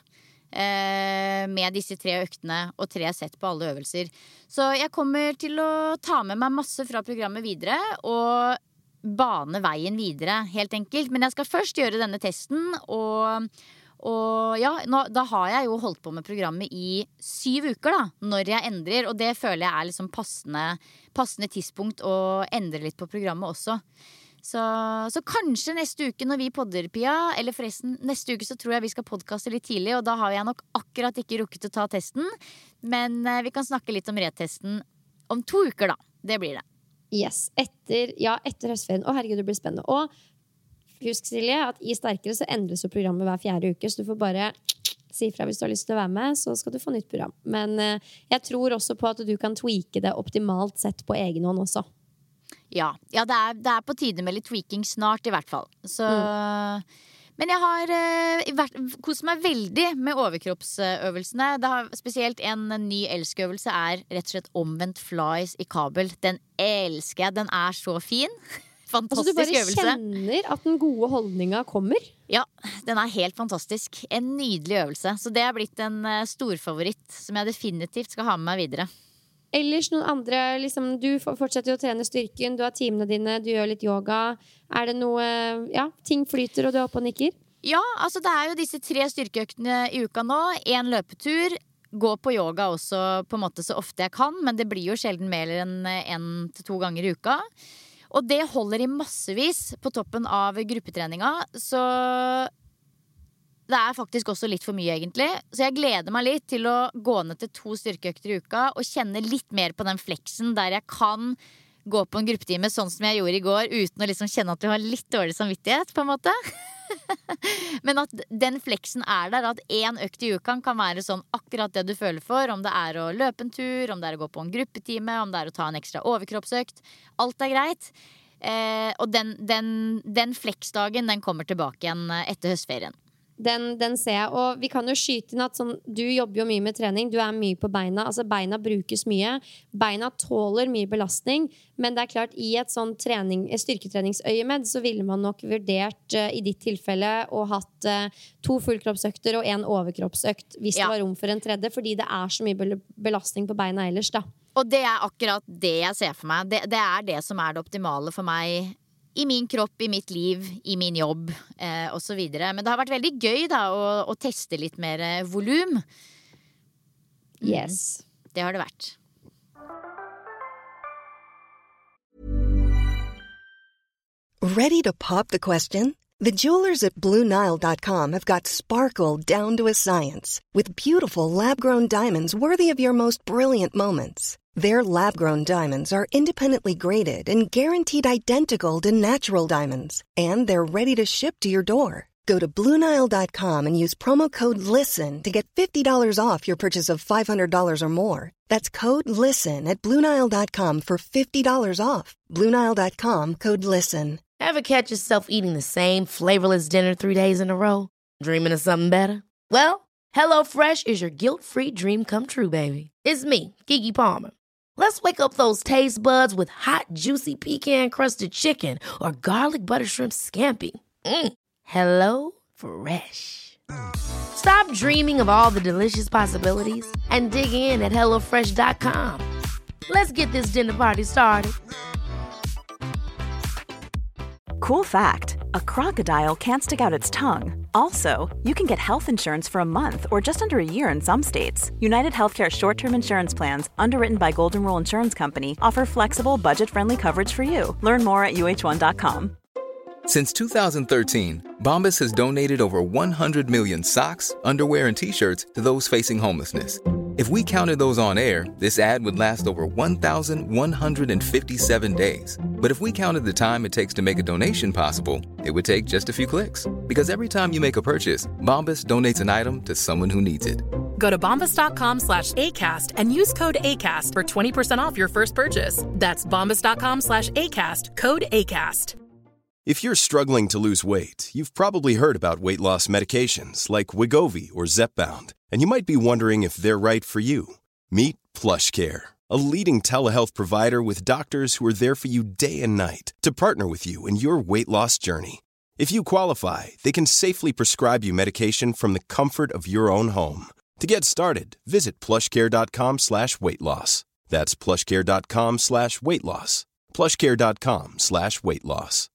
eh, med disse tre øktene og tre sett på alle øvelser. Så jeg kommer til å ta med meg masse fra programmet videre og bane veien videre, helt enkelt. Men jeg skal først gjøre denne testen, og Og ja, nå, da har jeg jo holdt på med programmet i syv uker da, når jeg endrer, og det føler jeg er liksom passende, passende tidspunkt å endre litt på programmet også. Så, så kanskje neste uke når vi podder, Pia, eller forresten neste uke så tror jeg vi skal podcaste litt tidlig, og da har jeg nok akkurat ikke rukket å ta testen, men eh, vi kan snakke litt om retesten om to uker da, det blir det. Yes, etter, ja, etter høstferien. Å herregud, det blir spennende. Og husk, Silje, at i Sterkere så endres jo programmet hver fjerde uke, så du får bare si fra hvis du har lyst til å være med, så skal du få nytt program. Men eh, jeg tror også på at du kan tweake det optimalt sett på egen hånd også. Ja, ja det, er, det er på tide med litt tweaking snart i hvert fall. Så, mm. Men jeg har eh, kost meg veldig med overkroppsøvelsene. Det har spesielt en ny elskøvelse er rett og slett omvendt flies i kabel. Den elsker jeg, den er så fin. Fantastisk øvelse. Altså du bare kjenner at den gode holdninga kommer? Ja, den er helt fantastisk. En nydelig øvelse. Så det har blitt en storfavoritt som jeg definitivt skal ha med meg videre. Ellers noen andre, liksom, du fortsetter jo å trene styrken, du har timene dine, du gjør litt yoga. Er det noe, ja, ting flyter og du er oppe og nikker? Ja, altså det er jo disse tre styrkeøktene i uka nå. En løpetur, gå på yoga også på en måte så ofte jeg kan, men det blir jo sjelden mer enn en til to ganger i uka. Og det holder i massevis på toppen av gruppetreninga, så det er faktisk også litt for mye egentlig. Så jeg gleder meg litt til å gå ned til to styrkeøkter i uka og kjenne litt mer på den fleksen der jeg kan gå på en gruppetime sånn som jeg gjorde i går, uten å liksom kjenne at du har litt dårlig samvittighet, på en måte. Men at den fleksen er der, at en økt i uken kan være sånn akkurat det du føler for, om det er å løpe en tur, om det er å gå på en gruppetime, om det er å ta en ekstra overkroppsøkt. Alt er greit. Eh, og den, den, den fleksdagen, den kommer tilbake igjen etter høstferien. Den, den ser jeg, og vi kan jo skyte inn at sånn, du jobber jo mye med trening, du er mye på beina, altså beina brukes mye, beina tåler mye belastning, men det er klart i et sånn trening, styrketreningsøyemed så ville man nok vurdert uh, i ditt tilfelle å hatt uh, to fullkroppsøkter og en overkroppsøkt hvis ja. Det var rom for en tredje, fordi det er så mye belastning på beina ellers da. Og det er akkurat det jeg ser for meg, det, det er det som er det optimale for meg i min kropp, i mitt liv, i min jobb eh, og så videre. Men det har vært veldig gøy da å, å teste litt mer eh, volum. Yes. Mm, det har det vært. Ready to pop the question? The jewelers at Blue Nile dot com have got sparkle down to a science with beautiful lab-grown diamonds worthy of your most brilliant moments. Their lab-grown diamonds are independently graded and guaranteed identical to natural diamonds, and they're ready to ship to your door. Go to Blue Nile dot com and use promo code LISTEN to get fifty dollars off your purchase of five hundred dollars or more. That's code LISTEN at Blue Nile dot com for fifty dollars off. Blue Nile dot com, code LISTEN. Ever catch yourself eating the same flavorless dinner three days in a row? Dreaming of something better? Well, HelloFresh is your guilt-free dream come true, baby. It's me, Keke Palmer. Let's wake up those taste buds with hot, juicy pecan-crusted chicken or garlic butter shrimp scampi. Mm. Hello Fresh. Stop dreaming of all the delicious possibilities and dig in at hello fresh dot com. Let's get this dinner party started. Cool fact, a crocodile can't stick out its tongue. Also, you can get health insurance for a month or just under a year in some states. United Healthcare short-term insurance plans, underwritten by Golden Rule Insurance Company, offer flexible, budget-friendly coverage for you. Learn more at U H one dot com. Since two thousand thirteen, Bombas has donated over one hundred million socks, underwear, and T-shirts to those facing homelessness. If we counted those on air, this ad would last over one thousand one hundred fifty-seven days. But if we counted the time it takes to make a donation possible, it would take just a few clicks. Because every time you make a purchase, Bombas donates an item to someone who needs it. Go to bombas dot com slash ACAST and use code ACAST for twenty percent off your first purchase. That's bombas dot com slash ACAST, code ACAST. If you're struggling to lose weight, you've probably heard about weight loss medications like Wegovy or Zepbound, and you might be wondering if they're right for you. Meet PlushCare, a leading telehealth provider with doctors who are there for you day and night to partner with you in your weight loss journey. If you qualify, they can safely prescribe you medication from the comfort of your own home. To get started, visit plushcare.com slash weight loss. That's plushcare.com slash weight loss. plushcare.com slash weight loss.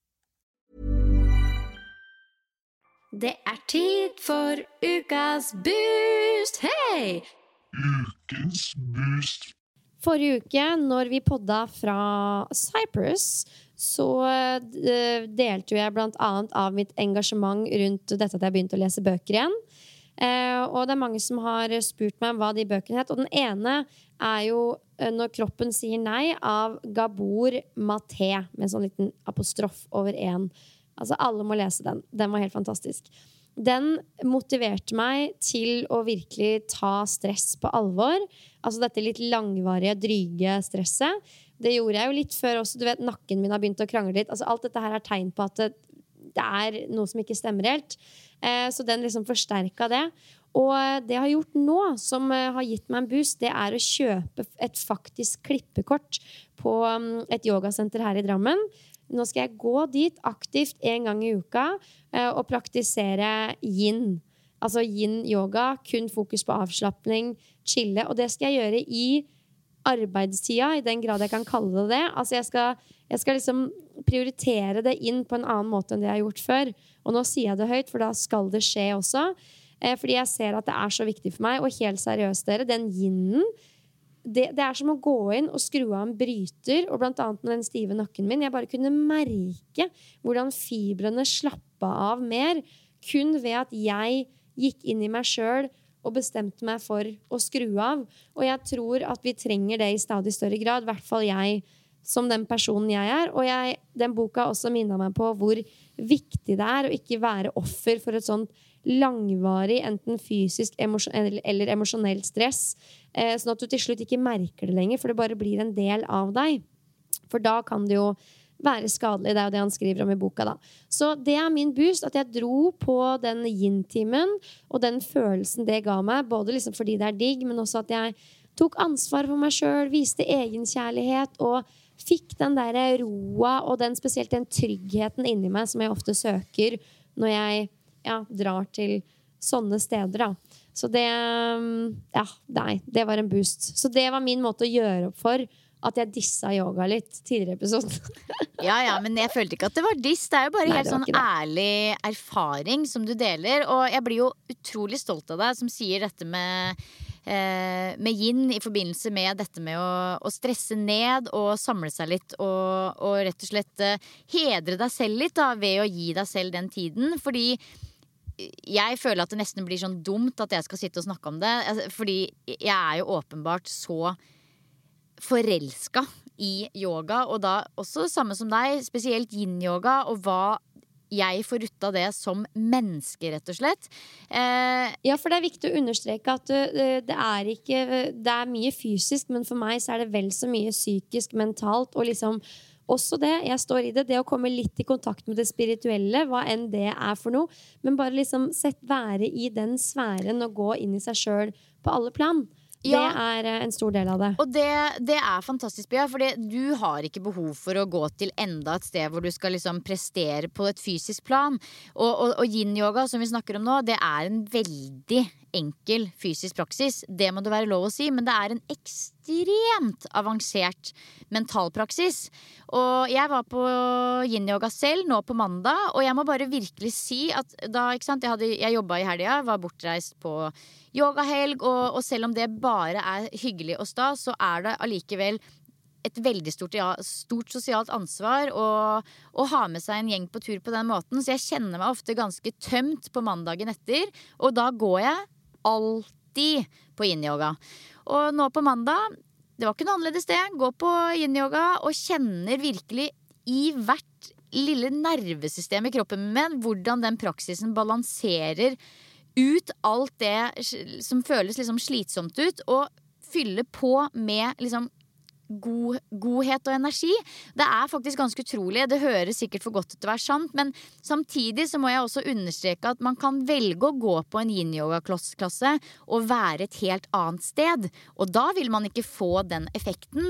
Det er tid for ukas boost. Hei! Ukens boost. Forrige uke, når vi podda fra Cyprus, så delte jeg blant annet av mitt engasjement rundt dette at jeg begynte å lese bøker igjen. Og det er mange som har spurt meg hva de bøkene het. Og den ene er jo Når kroppen sier nei, av Gabor Maté, med en sånn liten apostrof over en. Altså, alle må lese den. Den var helt fantastisk. Den motiverte meg til å virkelig ta stress på alvor. Altså dette litt langvarige, dryge stresset. Det gjorde jeg jo litt før også. Du vet, nakken min har begynt å krangle litt. Altså, alt dette her er tegn på at det, det er noe som ikke stemmer helt. Eh, så den liksom forsterket det. Og det jeg har gjort nå, som har gitt meg en boost, det er å kjøpe et faktisk klippekort på et yogasenter her i Drammen. Nå skal jeg gå dit aktivt en gang i uka eh, og praktisere yin. Altså yin-yoga, kun fokus på avslappning, chille. Og det skal jeg gjøre i arbeidstida, i den grad jeg kan kalle det det. Altså jeg skal, jeg skal liksom prioritere det inn på en annen måte enn det jeg har gjort før. Og nå sier jeg det høyt, for da skal det skje også. Eh, fordi jeg ser at det er så viktig for meg. Og helt seriøst dere, den yinen, Det, det er som å gå inn og skru av en bryter, og blant annet med den stive nakken min. Jeg bare kunne merke hvordan fibrene slappet av mer, kun ved at jeg gikk inn i meg selv og bestemte meg for å skru av. Og jeg tror at vi trenger det i stadig større grad, i hvert fall jeg som den personen jeg er. Og jeg, den boka også minnet meg på hvor viktig det er å ikke være offer for et sånt langvarig, enten fysisk emosjon- eller emosjonelt stress, eh, sånn at du til slutt ikke merker det lenger, for det bare blir en del av deg. For da kan det jo være skadelig, det er jo det han skriver om i boka da. Så det er min boost, at jeg dro på den yin-timen, og den følelsen det ga meg, både liksom fordi det er digg, men også at jeg tok ansvar for meg selv, viste egenkjærlighet, og fikk den der roa, og den, spesielt den tryggheten inni meg, som jeg ofte søker når jeg ja, drar til sånne steder da. Så det, ja, nei, det var en boost. Så det var min måte å gjøre opp for at jeg dissa yoga litt tidligere episode. Ja, ja, men jeg følte ikke at det var diss. Det er jo bare Nei, helt sånn ærlig erfaring som du deler. Og jeg blir jo utrolig stolt av deg som sier dette med, eh, med yin i forbindelse med dette med å, å stresse ned og samle seg litt. Og, og rett og slett eh, hedre deg selv litt da, ved å gi deg selv den tiden. Fordi jeg føler at det nesten blir sånn dumt at jeg skal sitte og snakke om det. Fordi jeg er jo åpenbart så forelska i yoga, og da også samme som deg, spesielt yin-yoga, og hva jeg får ut av det som menneske, rett og slett. Eh, ja, for det er viktig å understreke at uh, det er ikke, det er mye fysisk, men for meg så er det vel så mye psykisk, mentalt, og liksom også det, jeg står i det, det å komme litt i kontakt med det spirituelle, hva enn det er for noe, men bare liksom sett være i den sfæren og gå inn i seg selv på alle plan. Ja. Det er en stor del av det. Og det, det er fantastisk, Bia, fordi du har ikke behov for å gå til enda et sted hvor du skal liksom prestere på et fysisk plan. Og, og, og yin-yoga, som vi snakker om nå, det er en veldig enkel fysisk praksis. Det må det være lov å si, men det er en ekstremt avansert mental praksis. Og jeg var på yin-yoga selv nå på mandag, og jeg må bare virkelig si at da, ikke sant, jeg, hadde, jeg jobbet i helga, var bortreist på yogahelg, og, og selv om det bare er hyggelig og stas, så er det allikevel et veldig stort, ja, stort sosialt ansvar å, å ha med seg en gjeng på tur på den måten. Så jeg kjenner meg ofte ganske tømt på mandagen etter, og da går jeg alltid på yin-yoga. Og nå på mandag, det var ikke noe annerledes det, gå på yin-yoga og kjenner virkelig i hvert lille nervesystem i kroppen min hvordan den praksisen balanserer ut alt det som føles liksom slitsomt ut, og fylle på med liksom God, godhet og energi. Det er faktisk ganske utrolig. Det høres sikkert for godt til å være sant, men samtidig så må jeg også understreke at man kan velge å gå på en yin-yoga-klasse og være et helt annet sted. Og da vil man ikke få den effekten.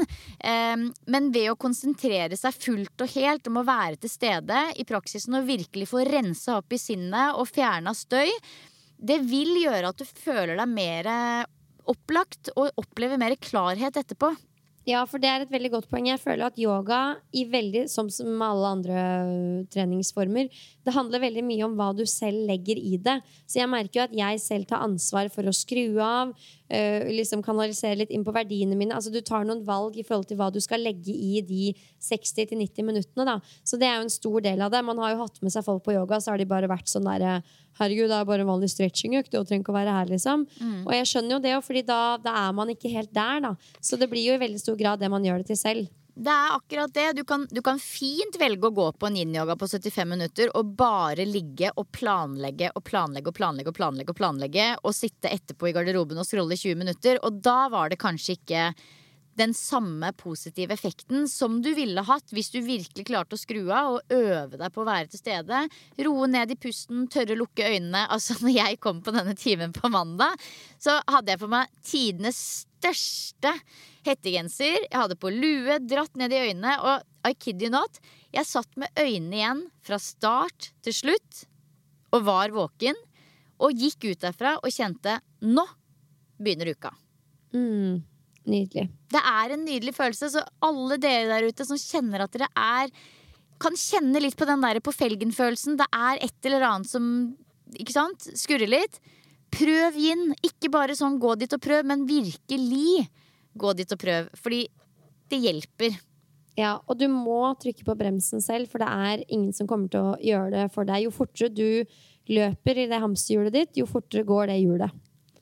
Men ved å konsentrere seg fullt og helt om å være til stede i praksisen og virkelig få rensa opp i sinnet og fjerna støy, det vil gjøre at du føler deg mer opplagt og opplever mer klarhet etterpå. Ja, for det er et veldig godt poeng. Jeg føler at yoga, i veldig, som med alle andre treningsformer, det handler veldig mye om hva du selv legger i det. Så jeg merker jo at jeg selv tar ansvar for å skru av, øh, liksom kanalisere litt inn på verdiene mine. Altså du tar noen valg i forhold til hva du skal legge i de seksti til nitti minuttene da. Så det er jo en stor del av det. Man har jo hatt med seg folk på yoga, så har de bare vært sånn der, herregud, det er bare en vanlig stretchingøkt, det trenger ikke å være her liksom. Mm. Og jeg skjønner jo det, fordi da, da er man ikke helt der da. Så det blir jo i veldig stor grad det man gjør det til selv. Det er akkurat det. Du kan, du kan fint velge å gå på en yin-yoga på syttifem minutter og bare ligge og planlegge og planlegge og planlegge og planlegge og planlegge og sitte etterpå i garderoben og scrolle i tjue minutter. Og da var det kanskje ikke den samme positive effekten som du ville hatt hvis du virkelig klarte å skru av og øve deg på å være til stede. Roe ned i pusten, tørre lukke øynene. Altså når jeg kom på denne timen på mandag, så hadde jeg på meg tidenes største hettegenser. Jeg hadde på lue, dratt ned i øynene, og I kid you not, jeg satt med øynene igjen fra start til slutt og var våken og gikk ut derfra og kjente, nå begynner uka. Mm. Nydelig. Det er en nydelig følelse, så alle dere der ute som kjenner at dere er, kan kjenne litt på den der på felgen-følelsen. Det er et eller annet som, ikke sant, skurrer litt. Prøv inn, ikke bare sånn gå dit og prøv, men virkelig gå dit og prøv, fordi det hjelper. Ja, og du må trykke på bremsen selv, for det er ingen som kommer til å gjøre det for deg. Jo fortere du løper i det hamsterhjulet ditt, jo fortere går det hjulet. Ja,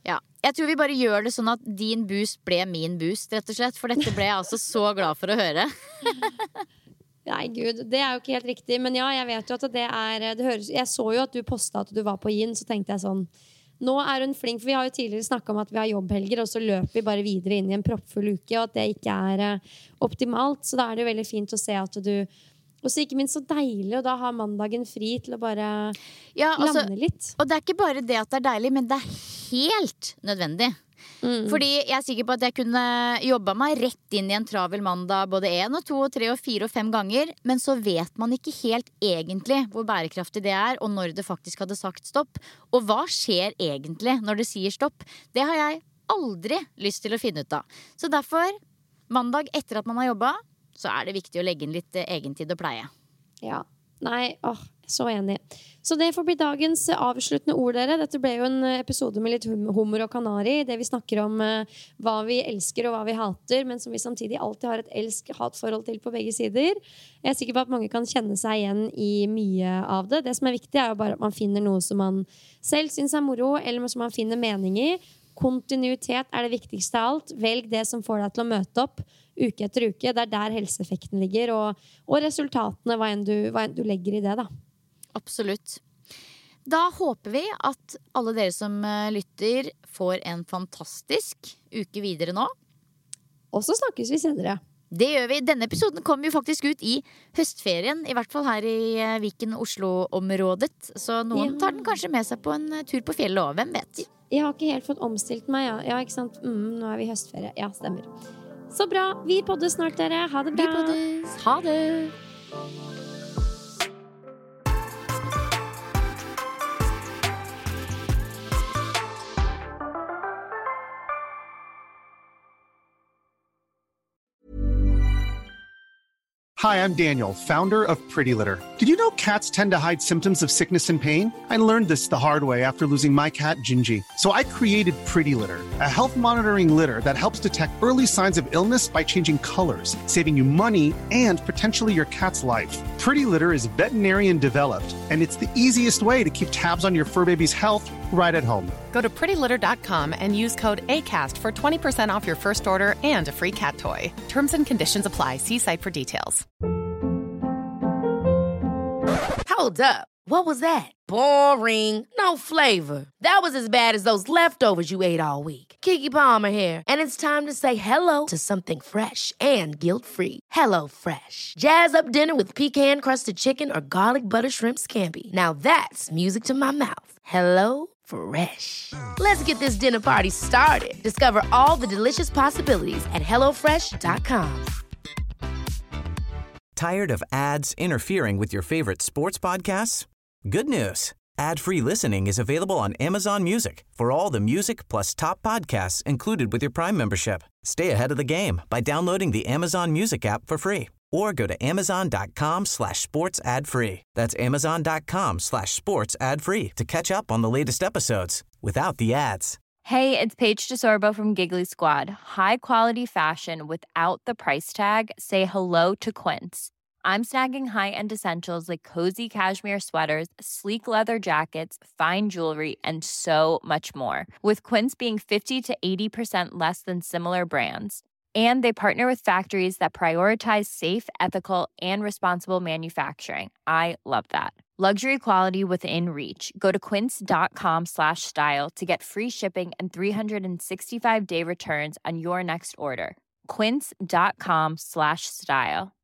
Jeg tror vi bare gjør det sånn at din boost ble min boost, rett og slett. For dette ble jeg altså så glad for å høre. Nei, gud, det er jo ikke helt riktig. Men ja, jeg vet jo at det er det høres, jeg så jo at du postet at du var på Yin. Så tenkte jeg sånn, nå er hun flink. For vi har jo tidligere snakket om at vi har jobbhelger, og så løper vi bare videre inn i en proppfull uke, og at det ikke er uh, optimalt. Så da er det jo veldig fint å se at du, og så ikke minst så deilig å da ha mandagen fri til å bare ja, altså, lande litt. Og det er ikke bare det at det er deilig, men det er helt nødvendig. Mm. Fordi jeg er sikker på at jeg kunne jobba meg rett inn i en travel mandag både en og to og tre og fire og fem ganger, men så vet man ikke helt egentlig hvor bærekraftig det er, og når det faktisk hadde sagt stopp. Og hva skjer egentlig når det sier stopp? Det har jeg aldri lyst til å finne ut av. Så derfor, mandag etter at man har jobba, så er det viktig å legge inn litt egentid og pleie. Ja, nei, åh, så enig. Så det får bli dagens avsluttende ord, dere. Dette ble jo en episode med litt humor og kanari, det vi snakker om uh, hva vi elsker og hva vi hater, men som vi samtidig alltid har et elsk-hat-forhold til på begge sider. Jeg er sikker på at mange kan kjenne seg igjen i mye av det. Det som er viktig er jo bare at man finner noe som man selv synes er moro, eller som man finner mening i. Kontinuitet er det viktigste av alt. Velg det som får deg til å møte opp uke etter uke. Det er der helseeffekten ligger, og, og resultatene, hva enn, du, hva enn du legger i det, da. Absolutt. Da håper vi at alle dere som lytter får en fantastisk uke videre nå. Og så snakkes vi senere. Det gjør vi. Denne episoden kommer jo faktisk ut i høstferien, i hvert fall her i Viken-Oslo-området. Så noen tar den kanskje med seg på en tur på fjellet også, hvem vet? Jeg har ikke helt fått omstilt meg, ja. Ja, ikke sant? Mm, nå er vi i høstferie. Ja, stemmer. Så bra. Vi poddes snart, dere. Ha det bra. Vi poddes. Ha det. Hi, I'm Daniel, founder of Pretty Litter. Did you know cats tend to hide symptoms of sickness and pain? I learned this the hard way after losing my cat, Gingy. So I created Pretty Litter, a health monitoring litter that helps detect early signs of illness by changing colors, saving you money and potentially your cat's life. Pretty Litter is veterinarian developed, and it's the easiest way to keep tabs on your fur baby's health right at home. Go to pretty litter dot com and use code ACAST for twenty percent off your first order and a free cat toy. Terms and conditions apply. See site for details. Hold up. What was that? Boring. No flavor. That was as bad as those leftovers you ate all week. Keke Palmer here, and it's time to say hello to something fresh and guilt-free. Hello Fresh. Jazz up dinner with pecan-crusted chicken or garlic butter shrimp scampi. Now that's music to my mouth. Hello Fresh. Let's get this dinner party started. Discover all the delicious possibilities at hello fresh dot com. Tired of ads interfering with your favorite sports podcasts? Good news. Ad-free listening is available on Amazon Music for all the music plus top podcasts included with your Prime membership. Stay ahead of the game by downloading the Amazon Music app for free or go to amazon.com slash sports ad free. That's amazon.com slash sports ad free to catch up on the latest episodes without the ads. Hey, it's Paige DeSorbo from Giggly Squad. High quality fashion without the price tag. Say hello to Quince. I'm snagging high-end essentials like cozy cashmere sweaters, sleek leather jackets, fine jewelry, and so much more. With Quince being fifty to eighty percent less than similar brands. And they partner with factories that prioritize safe, ethical, and responsible manufacturing. I love that. Luxury quality within reach. Go to quince.com slash style to get free shipping and three sixty-five day returns on your next order. Quince.com slash style.